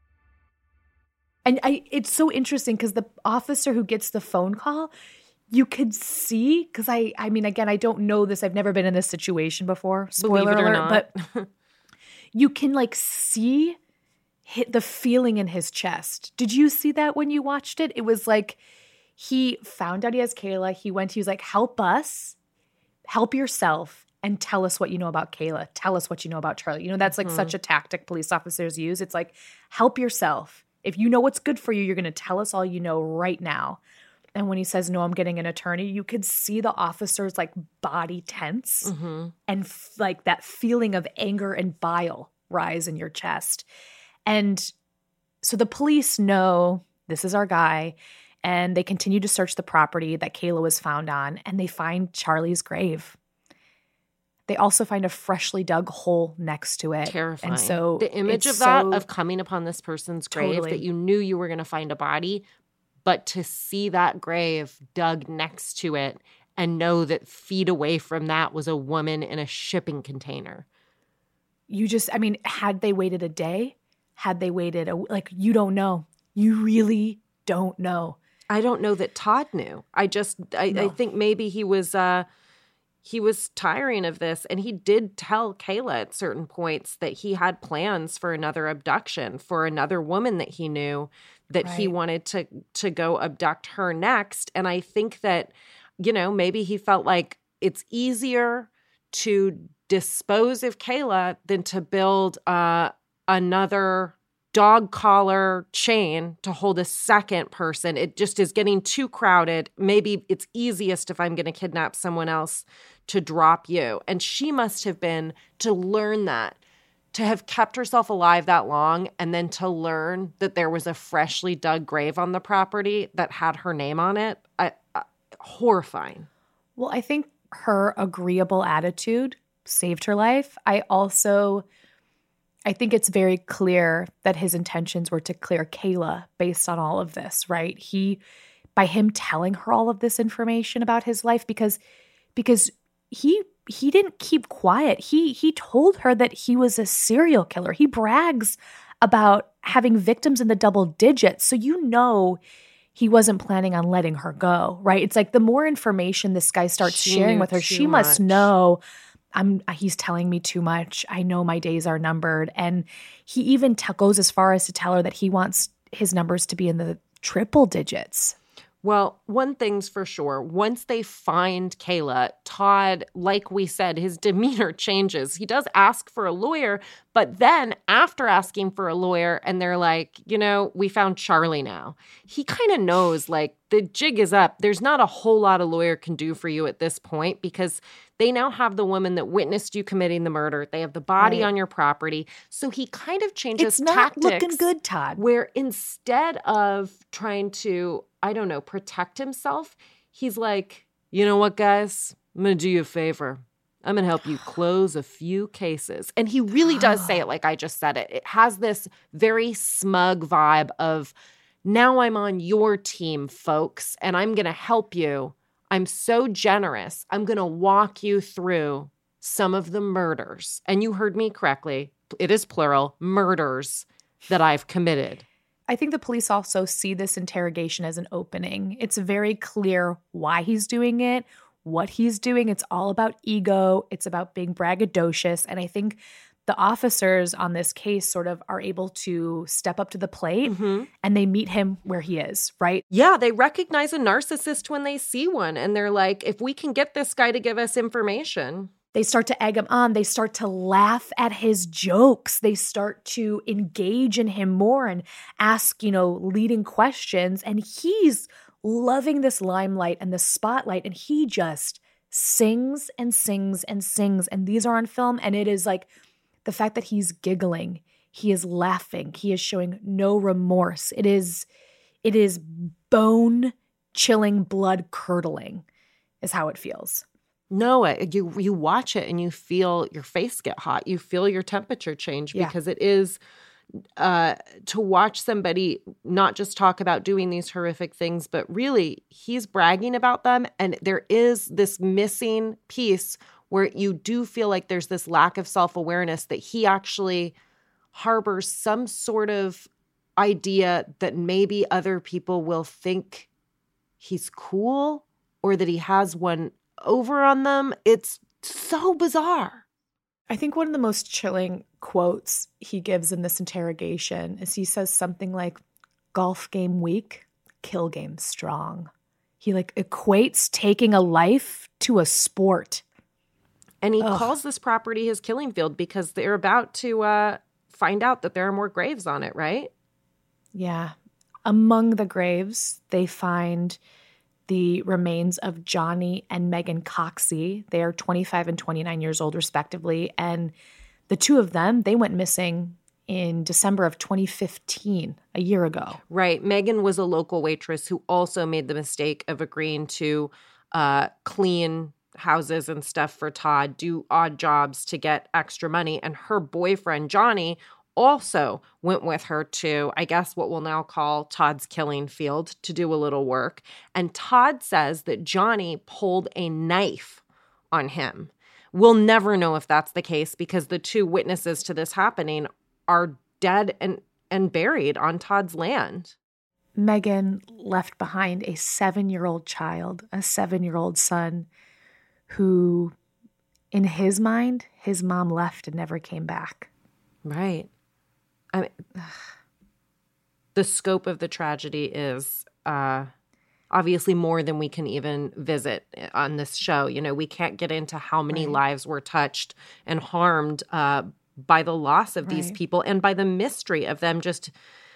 And it's so interesting because the officer who gets the phone call, you could see, because I mean, again, I don't know this. I've never been in this situation before. Spoiler alert. But you can like see the feeling in his chest. Did you see that when you watched it? It was like he found out he has Kayla. He was like, help us, help yourself, and tell us what you know about Kayla. Tell us what you know about Charlie. You know, that's like such a tactic police officers use. It's like, help yourself. If you know what's good for you, you're going to tell us all you know right now. And when he says, no, I'm getting an attorney, you could see the officer's like body tense and like that feeling of anger and bile rise in your chest. And so the police know this is our guy, and they continue to search the property that Kayla was found on, and they find Charlie's grave. They also find a freshly dug hole next to it. Terrifying. And so the image of that, of coming upon this person's grave, that you knew you were going to find a body, but to see that grave dug next to it and know that feet away from that was a woman in a shipping container. You just, I mean, had they waited a day? Had they waited, you don't know. You really don't know. I don't know that Todd knew. I think maybe he was tiring of this, and he did tell Kayla at certain points that he had plans for another abduction for another woman that he knew that he wanted to go abduct her next. And I think that, maybe he felt like it's easier to dispose of Kayla than to build another dog collar chain to hold a second person. It just is getting too crowded. Maybe it's easiest if I'm going to kidnap someone else to drop you. And she must have been, to learn that, to have kept herself alive that long, and then to learn that there was a freshly dug grave on the property that had her name on it. Horrifying. Well, I think her agreeable attitude saved her life. I think it's very clear that his intentions were to clear Kayla based on all of this, right? By him telling her all of this information about his life, because he didn't keep quiet. He told her that he was a serial killer. He brags about having victims in the double digits. So he wasn't planning on letting her go, right? It's like the more information this guy starts sharing with her, she must know, he's telling me too much. I know my days are numbered. And he even goes as far as to tell her that he wants his numbers to be in the triple digits. Well, one thing's for sure. Once they find Kayla, Todd, like we said, his demeanor changes. He does ask for a lawyer, but then after asking for a lawyer and they're like, we found Charlie now, he kind of knows like the jig is up. There's not a whole lot a lawyer can do for you at this point because they now have the woman that witnessed you committing the murder. They have the body on your property. So he kind of changes tactics. It's not looking good, Todd. Where instead of trying to, protect himself, he's like, you know what, guys? I'm going to do you a favor. I'm going to help you close a few cases. And he really does say it like I just said it. It has this very smug vibe of, now I'm on your team, folks, and I'm going to help you. I'm so generous. I'm going to walk you through some of the murders. And you heard me correctly. It is plural, murders that I've committed. I think the police also see this interrogation as an opening. It's very clear why he's doing it, what he's doing. It's all about ego. It's about being braggadocious. And I think the officers on this case sort of are able to step up to the plate and they meet him where he is, right? Yeah, they recognize a narcissist when they see one. And they're like, if we can get this guy to give us information. They start to egg him on. They start to laugh at his jokes. They start to engage in him more and ask, leading questions. And he's loving this limelight and the spotlight. And he just sings and sings and sings. And these are on film. And it is like the fact that he's giggling, he is laughing, he is showing no remorse. It is bone-chilling, blood-curdling is how it feels. No, you watch it and you feel your face get hot. You feel your temperature change because it is to watch somebody not just talk about doing these horrific things, but really he's bragging about them. And there is this missing piece where you do feel like there's this lack of self-awareness that he actually harbors some sort of idea that maybe other people will think he's cool or that he has one over on them. It's so bizarre. I think one of the most chilling quotes he gives in this interrogation is he says something like, golf game weak, kill game strong. He equates taking a life to a sport. And he calls this property his killing field because they're about to find out that there are more graves on it, right? Yeah. Among the graves, they find the remains of Johnny and Megan Coxey. They are 25 and 29 years old, respectively. And the two of them, they went missing in December of 2015, a year ago. Right. Megan was a local waitress who also made the mistake of agreeing to clean houses and stuff for Todd, do odd jobs to get extra money. And her boyfriend, Johnny, also went with her to, I guess, what we'll now call Todd's killing field to do a little work. And Todd says that Johnny pulled a knife on him. We'll never know if that's the case because the two witnesses to this happening are dead and buried on Todd's land. Megan left behind a 7-year-old child, a 7-year-old son who, in his mind, his mom left and never came back. Right. I mean, the scope of the tragedy is obviously more than we can even visit on this show. You know, we can't get into how many lives were touched and harmed by the loss of these people and by the mystery of them just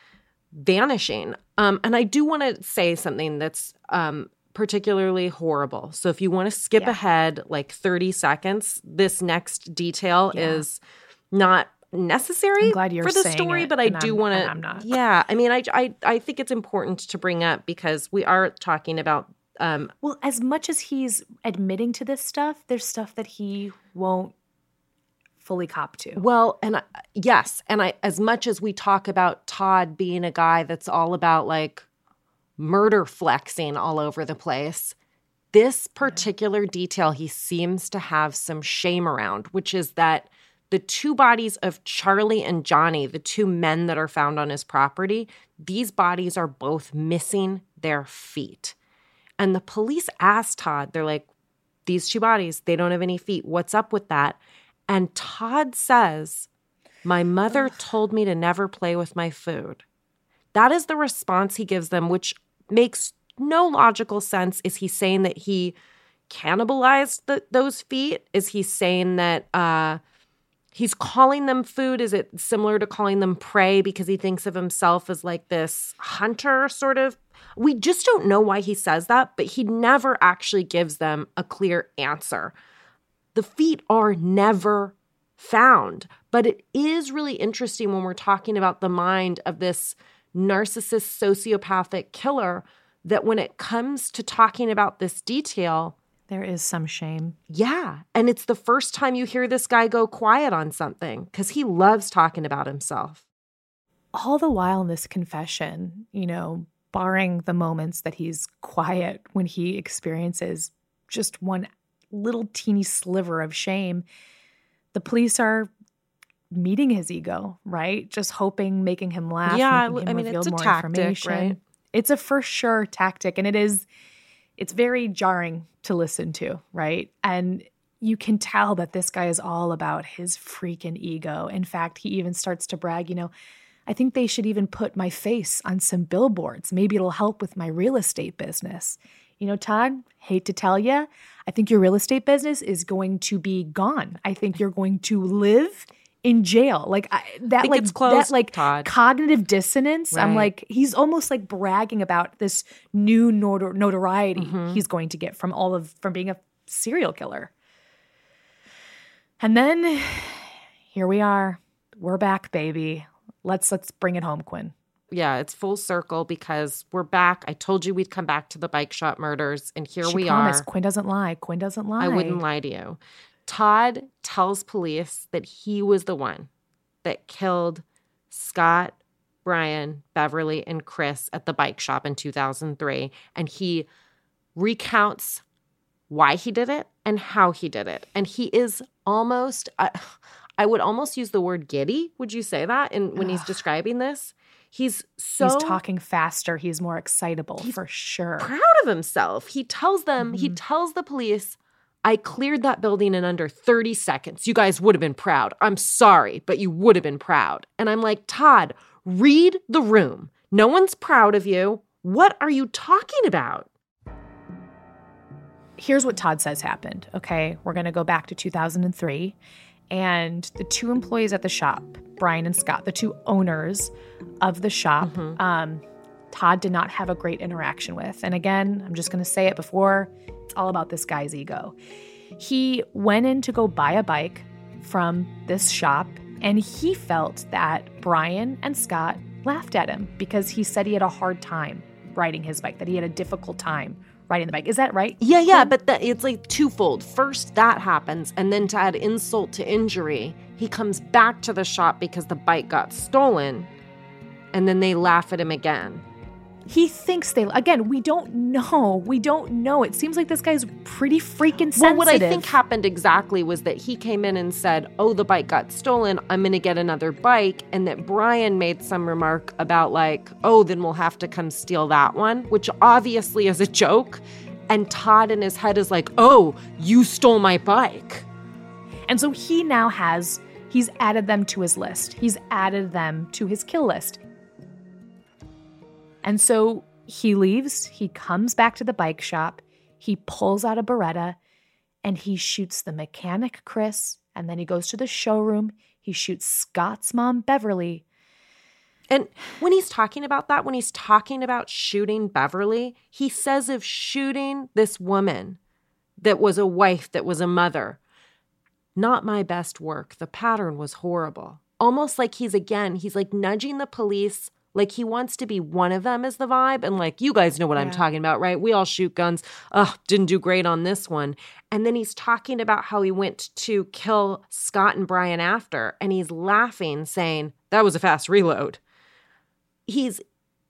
vanishing. And I do want to say something that's particularly horrible. So if you want to skip ahead like 30 seconds, this next detail is not necessary I'm glad you're for the saying story, it, but I do want to. I'm not. Yeah, I mean, I think it's important to bring up because we are talking about. Well, as much as he's admitting to this stuff, there's stuff that he won't fully cop to. Well, and as much as we talk about Todd being a guy that's all about like murder flexing all over the place, this particular detail he seems to have some shame around, which is that the two bodies of Charlie and Johnny, the two men that are found on his property, these bodies are both missing their feet. And the police asked Todd, they're like, these two bodies, they don't have any feet. What's up with that? And Todd says, my mother told me to never play with my food. That is the response he gives them, which makes no logical sense. Is he saying that he cannibalized those feet? Is he saying that he's calling them food? Is it similar to calling them prey because he thinks of himself as like this hunter sort of? We just don't know why he says that, but he never actually gives them a clear answer. The feet are never found, but it is really interesting when we're talking about the mind of this narcissist sociopathic killer that when it comes to talking about this detail, there is some shame. Yeah. And it's the first time you hear this guy go quiet on something because he loves talking about himself. All the while in this confession, you know, barring the moments that he's quiet when he experiences just one little teeny sliver of shame, the police are meeting his ego, right? Just hoping, making him laugh, making him reveal it's a more tactic, information. right? It's a for sure tactic, and it's very jarring to listen to, right? And you can tell that this guy is all about his freaking ego. In fact, he even starts to brag, you know, I think they should even put my face on some billboards. Maybe it'll help with my real estate business. You know, Todd, hate to tell you, I think your real estate business is going to be gone. I think you're going to live in jail. Like it's close, Todd. Cognitive dissonance. Right. I'm like, he's almost like bragging about this new notoriety he's going to get from being a serial killer. And then here we are. We're back, baby. Let's bring it home, Quinn. Yeah, it's full circle because we're back. I told you we'd come back to the bike shop murders, and here we promised. are. Quinn doesn't lie. Quinn doesn't lie. I wouldn't lie to you. Todd tells police that he was the one that killed Scott, Brian, Beverly, and Chris at the bike shop in 2003. And he recounts why he did it and how he did it. And he is almost, I would almost use the word giddy. Would you say that when he's describing this? He's talking faster. He's more excitable, for sure. Proud of himself. He tells them, he tells the police, I cleared that building in under 30 seconds. You guys would have been proud. I'm sorry, but you would have been proud. And I'm like, Todd, read the room. No one's proud of you. What are you talking about? Here's what Todd says happened, okay? We're going to go back to 2003. And the two employees at the shop, Brian and Scott, the two owners of the shop, Todd did not have a great interaction with. And again, I'm just going to say it before, it's all about this guy's ego. He went in to go buy a bike from this shop, and he felt that Brian and Scott laughed at him because he said he had a hard time riding his bike, that he had a difficult time riding the bike. Is that right? Yeah, but it's like twofold. First, that happens, and then to add insult to injury, he comes back to the shop because the bike got stolen, and then they laugh at him again. He thinks again, we don't know. We don't know. It seems like this guy's pretty freaking sensitive. Well, what I think happened exactly was that he came in and said, oh, the bike got stolen. I'm going to get another bike. And that Brian made some remark about like, oh, then we'll have to come steal that one, which obviously is a joke. And Todd in his head is like, oh, you stole my bike. And so he now he's added them to his list. He's added them to his kill list. And so he leaves, he comes back to the bike shop, he pulls out a Beretta, and he shoots the mechanic, Chris, and then he goes to the showroom, he shoots Scott's mom, Beverly. And when he's talking about that, when he's talking about shooting Beverly, he says of shooting this woman that was a wife, that was a mother, not my best work. The pattern was horrible. Almost like he's like nudging the police, like he wants to be one of them as the vibe. And like, you guys know what I'm talking about, right? We all shoot guns. Didn't do great on this one. And then he's talking about how he went to kill Scott and Brian after. And he's laughing, saying, that was a fast reload. He's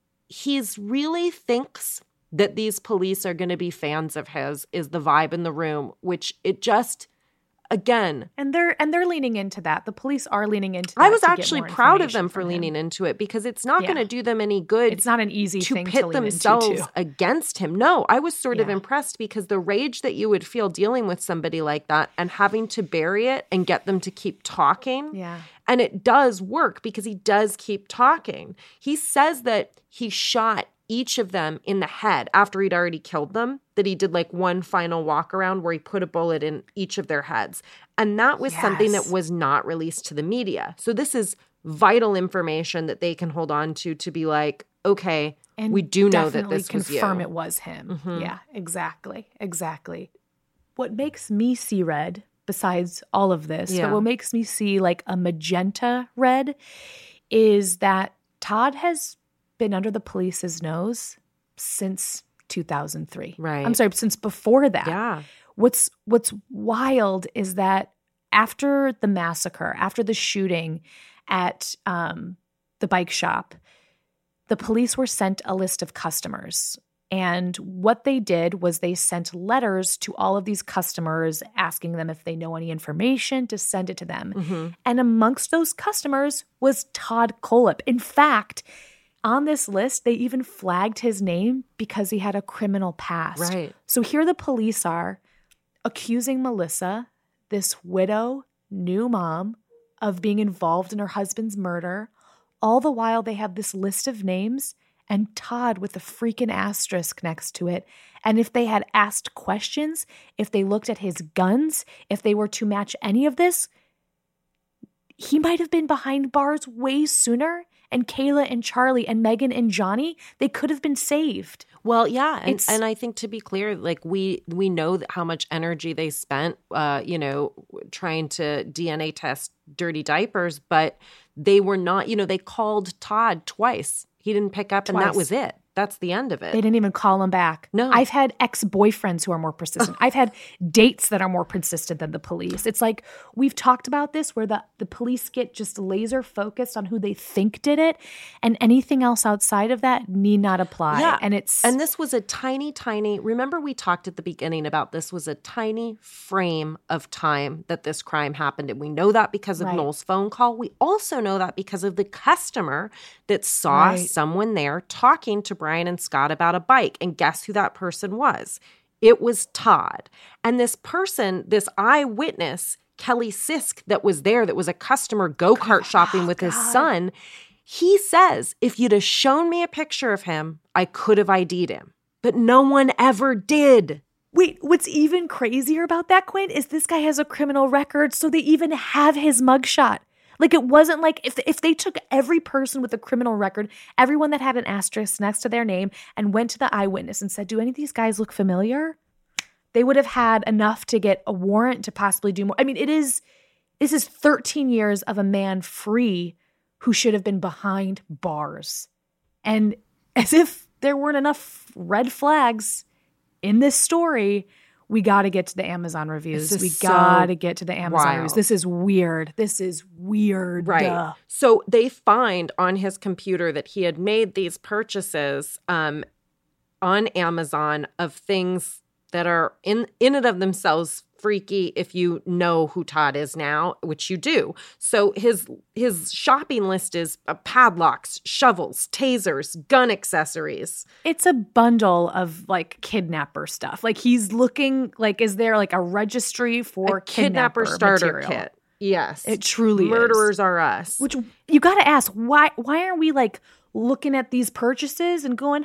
really thinks that these police are going to be fans of his, is the vibe in the room, which it just... Again. And they're leaning into that. The police are leaning into that. I was actually proud of them for leaning into it because it's not going to do them any good. It's not an easy thing to pit themselves against him. No, I was sort of impressed because the rage that you would feel dealing with somebody like that and having to bury it and get them to keep talking. Yeah. And it does work because he does keep talking. He says that he shot each of them in the head after he'd already killed them, that he did like one final walk around where he put a bullet in each of their heads. And that was something that was not released to the media. So this is vital information that they can hold on to be like, okay, and we do know that this was you. Confirm it was him. Mm-hmm. Yeah, exactly. What makes me see red, besides all of this, but what makes me see like a magenta red is that Todd has been under the police's nose since 2003. Right. I'm sorry, since before that. Yeah. What's wild is that after the massacre, after the shooting at the bike shop, the police were sent a list of customers. And what they did was they sent letters to all of these customers asking them if they know any information to send it to them. Mm-hmm. And amongst those customers was Todd Kohlhepp. In fact, on this list, they even flagged his name because he had a criminal past. Right. So here the police are accusing Melissa, this widow, new mom, of being involved in her husband's murder. All the while they have this list of names and Todd with a freaking asterisk next to it. And if they had asked questions, if they looked at his guns, if they were to match any of this, he might have been behind bars way sooner. And Kayla and Charlie and Megan and Johnny, they could have been saved. Well, yeah. And I think to be clear, like we know how much energy they spent, trying to DNA test dirty diapers, but they were not, they called Todd twice. He didn't pick up and that was it. That's the end of it. They didn't even call him back. No. I've had ex-boyfriends who are more persistent. I've had dates that are more persistent than the police. It's like we've talked about this where the police get just laser focused on who they think did it, and anything else outside of that need not apply. Yeah. And this was a tiny, remember we talked at the beginning about this was a tiny frame of time that this crime happened. And we know that because of Noel's phone call. We also know that because of the customer that saw someone there talking to Brian and Scott about a bike. And guess who that person was? It was Todd. And this person, this eyewitness, Kelly Sisk, that was there, that was a customer go-kart shopping with his son, he says, if you'd have shown me a picture of him, I could have ID'd him. But no one ever did. Wait, what's even crazier about that, Quinn, is this guy has a criminal record, so they even have his mugshot. Like, it wasn't like if they took every person with a criminal record, everyone that had an asterisk next to their name, and went to the eyewitness and said, do any of these guys look familiar? They would have had enough to get a warrant to possibly do more. I mean, this is 13 years of a man free who should have been behind bars. And as if there weren't enough red flags in this story, We got to get to the Amazon reviews. This We is got so to get to the Amazon reviews. wild. This is weird. This is weird. Right. So they find on his computer that he had made these purchases on Amazon of things that are in and of themselves freaky if you know who Todd is now, which you do. So his shopping list is padlocks, shovels, tasers, gun accessories. It's a bundle of like kidnapper stuff. Like he's looking like, is there like a registry for A kidnapper starter material? kit. Yes. It truly is. Murderers Are Us. Which you got to ask, why aren't we like looking at these purchases and going,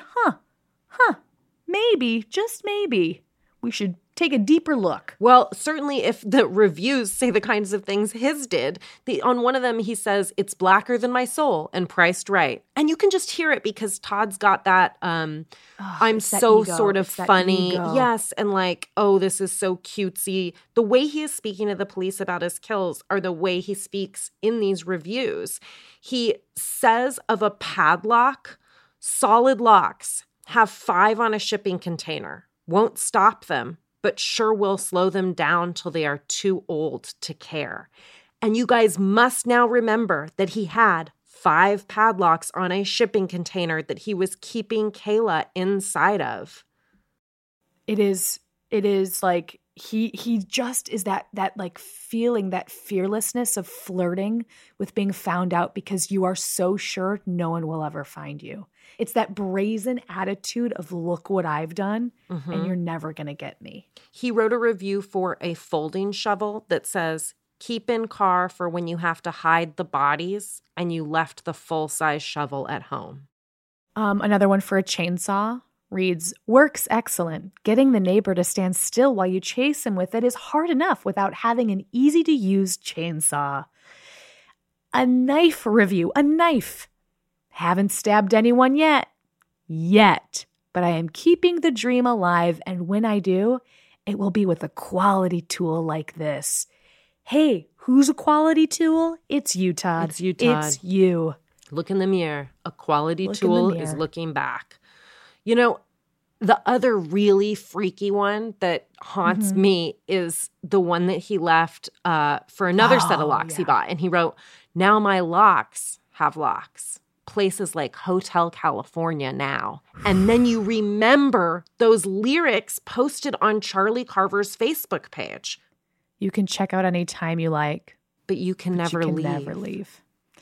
maybe, just maybe, we should take a deeper look. Well, certainly if the reviews say the kinds of things his did. On one of them, he says, it's blacker than my soul and priced right. And you can just hear it because Todd's got that, I'm so ego. sort of It's that funny. ego. Yes. And like, oh, this is so cutesy. The way he is speaking to the police about his kills are the way he speaks in these reviews. He says of a padlock, solid locks, have 5 on a shipping container. Won't stop them, but sure will slow them down till they are too old to care. And you guys must now remember that he had 5 padlocks on a shipping container that he was keeping Kayla inside of. It is like he just is that like feeling, that fearlessness of flirting with being found out because you are so sure no one will ever find you. It's that brazen attitude of look what I've done and you're never going to get me. He wrote a review for a folding shovel that says, keep in car for when you have to hide the bodies and you left the full-size shovel at home. Another one for a chainsaw reads, works excellent. Getting the neighbor to stand still while you chase him with it is hard enough without having an easy-to-use chainsaw. A knife review, a knife. Haven't stabbed anyone yet, but I am keeping the dream alive, and when I do, it will be with a quality tool like this. Hey, who's a quality tool? It's you, Todd. It's you, Todd. It's you. Look in the mirror. A quality Look in the tool mirror. is looking back. You know, the other really freaky one that haunts me is the one that he left for another set of locks he bought. And he wrote, now my locks have locks. Places like Hotel California now. And then you remember those lyrics posted on Charlie Carver's Facebook page. You can check out any time you like. But you can But never you can leave. never leave.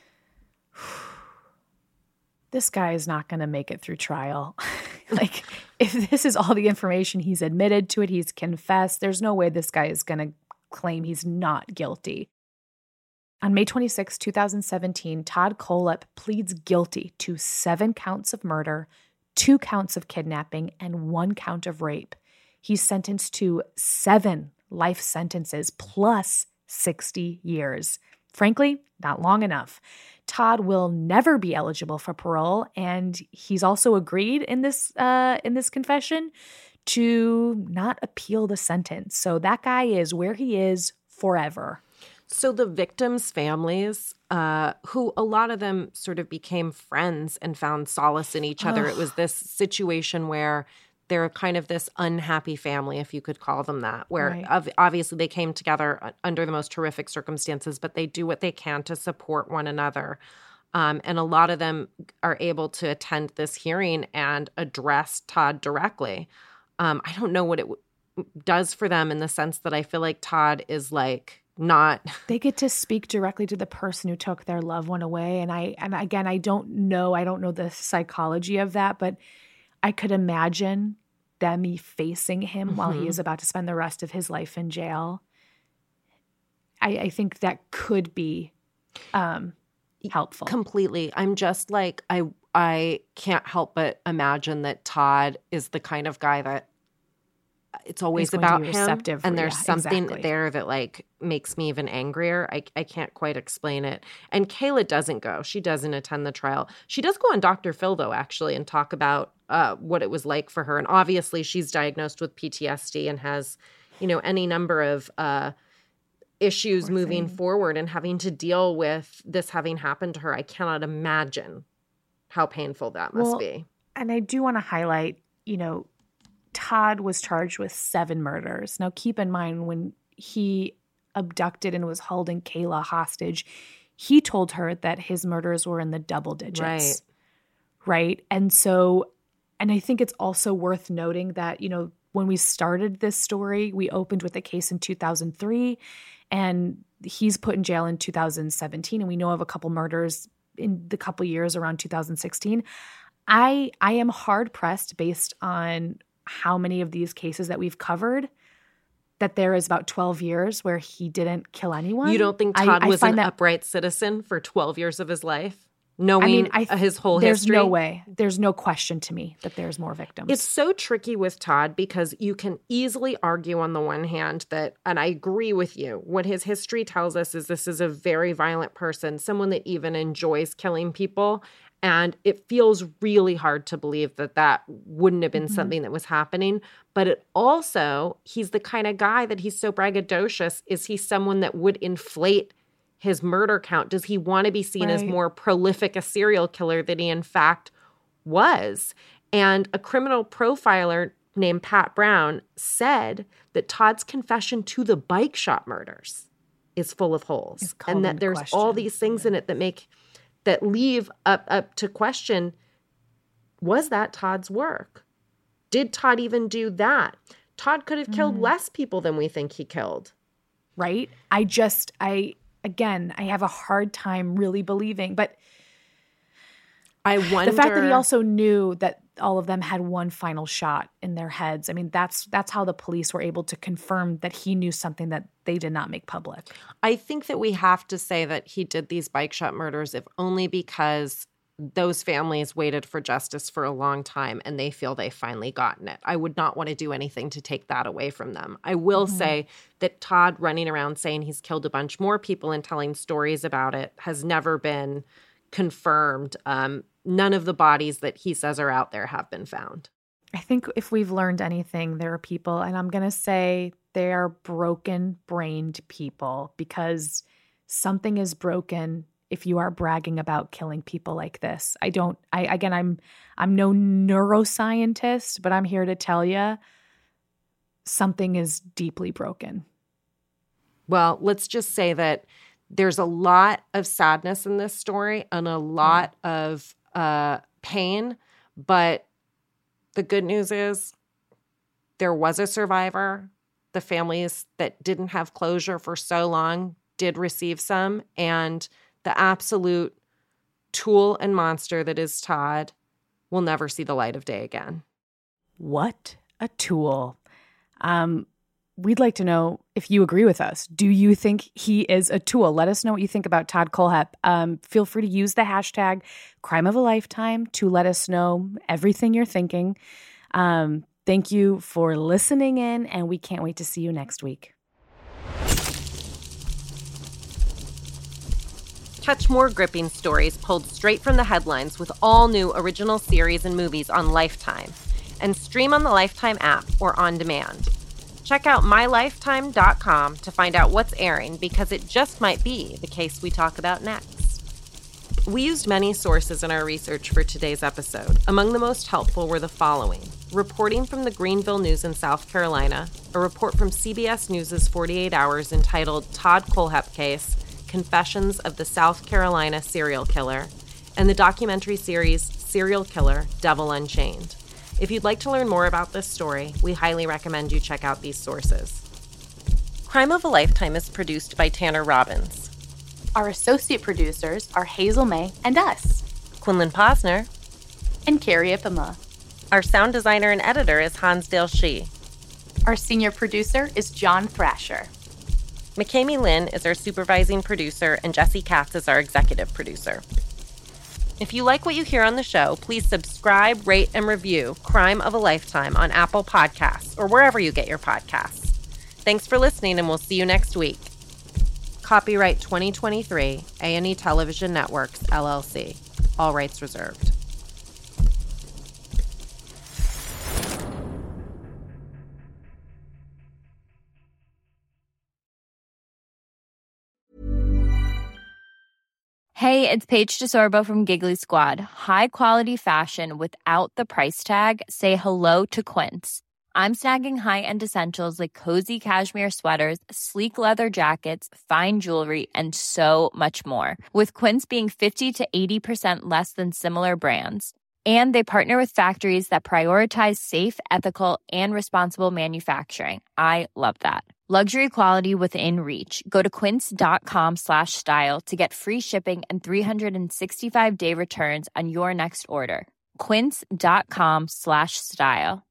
This guy is not going to make it through trial. Like, if this is all the information he's admitted to it, he's confessed, there's no way this guy is going to claim he's not guilty. On May 26, 2017, Todd Kohlhepp pleads guilty to 7 counts of murder, 2 counts of kidnapping, and 1 count of rape. He's sentenced to 7 life sentences plus 60 years. Frankly, not long enough. Todd will never be eligible for parole, and he's also agreed in this confession to not appeal the sentence. So that guy is where he is forever. So the victims' families, who a lot of them sort of became friends and found solace in each other. It was this situation where they're kind of this unhappy family, if you could call them that, where obviously they came together under the most horrific circumstances, but they do what they can to support one another. And a lot of them are able to attend this hearing and address Todd directly. I don't know what it does for them in the sense that I feel like Todd is like, not they get to speak directly to the person who took their loved one away. And again, I don't know the psychology of that, but I could imagine them facing him while he is about to spend the rest of his life in jail. I think that could be helpful. Completely. I'm just like, I can't help but imagine that Todd is the kind of guy that it's always about him, and there's something there that like makes me even angrier. I can't quite explain it. And Kayla doesn't go. She doesn't attend the trial. She does go on Dr. Phil, though, actually, and talk about what it was like for her. And obviously she's diagnosed with PTSD and has, any number of issues moving forward and having to deal with this having happened to her. I cannot imagine how painful that must be. And I do want to highlight, Todd was charged with 7 murders. Now, keep in mind, when he abducted and was holding Kayla hostage, he told her that his murders were in the double digits. Right? And I think it's also worth noting that, when we started this story, we opened with a case in 2003, and he's put in jail in 2017, and we know of a couple murders in the couple years around 2016. I am hard-pressed, based on how many of these cases that we've covered, that there is about 12 years where he didn't kill anyone. You don't think Todd was an upright citizen for 12 years of his life? Knowing his whole history? There's no way. There's no question to me that there's more victims. It's so tricky with Todd because you can easily argue on the one hand that, and I agree with you, what his history tells us is this is a very violent person, someone that even enjoys killing people. And it feels really hard to believe that wouldn't have been something that was happening. But it also, he's the kind of guy that he's so braggadocious. Is he someone that would inflate his murder count? Does he want to be seen as more prolific a serial killer than he in fact was? And a criminal profiler named Pat Brown said that Todd's confession to the bike shop murders is full of holes. And that there's all these things in it that leave up to question, was that Todd's work? Did Todd even do that? Todd could have killed less people than we think he killed. Right? I have a hard time really believing, but I wonder. The fact that he also knew that all of them had one final shot in their heads. I mean, that's how the police were able to confirm that he knew something that they did not make public. I think that we have to say that he did these bike shop murders, if only because those families waited for justice for a long time and they feel they've finally gotten it. I would not want to do anything to take that away from them. I will say that Todd running around saying he's killed a bunch more people and telling stories about it has never been confirmed. None of the bodies that he says are out there have been found. I think if we've learned anything, there are people, and I'm going to say they are broken-brained people, because something is broken if you are bragging about killing people like this. I'm no neuroscientist, but I'm here to tell you something is deeply broken. Well, let's just say that there's a lot of sadness in this story and a lot of pain, but the good news is there was a survivor. The families that didn't have closure for so long did receive some, and the absolute tool and monster that is Todd will never see the light of day again. What a tool. We'd like to know if you agree with us. Do you think he is a tool? Let us know what you think about Todd Kohlhepp. Feel free to use the hashtag Crime of a Lifetime to let us know everything you're thinking. Thank you for listening in, and we can't wait to see you next week. Catch more gripping stories pulled straight from the headlines with all new original series and movies on Lifetime, and stream on the Lifetime app or on demand. Check out mylifetime.com to find out what's airing, because it just might be the case we talk about next. We used many sources in our research for today's episode. Among the most helpful were the following: reporting from the Greenville News in South Carolina, a report from CBS News' 48 Hours entitled Todd Kohlhepp Case, Confessions of the South Carolina Serial Killer, and the documentary series Serial Killer, Devil Unchained. If you'd like to learn more about this story, we highly recommend you check out these sources. Crime of a Lifetime is produced by Tanner Robbins. Our associate producers are Hazel May and us, Quinlan Posner. and Carrie Ipama. Our sound designer and editor is Hansdale Shee. Our senior producer is John Thrasher. McKamey Lynn is our supervising producer, and Jesse Katz is our executive producer. If you like what you hear on the show, please subscribe, rate, and review Crime of a Lifetime on Apple Podcasts or wherever you get your podcasts. Thanks for listening, and we'll see you next week. Copyright 2023, A&E Television Networks, LLC. All rights reserved. Hey, it's Paige DeSorbo from Giggly Squad. High quality fashion without the price tag. Say hello to Quince. I'm snagging high-end essentials like cozy cashmere sweaters, sleek leather jackets, fine jewelry, and so much more. With Quince being 50 to 80% less than similar brands. And they partner with factories that prioritize safe, ethical, and responsible manufacturing. I love that. Luxury quality within reach. Go to quince.com/style to get free shipping and 365-day returns on your next order. Quince.com/style.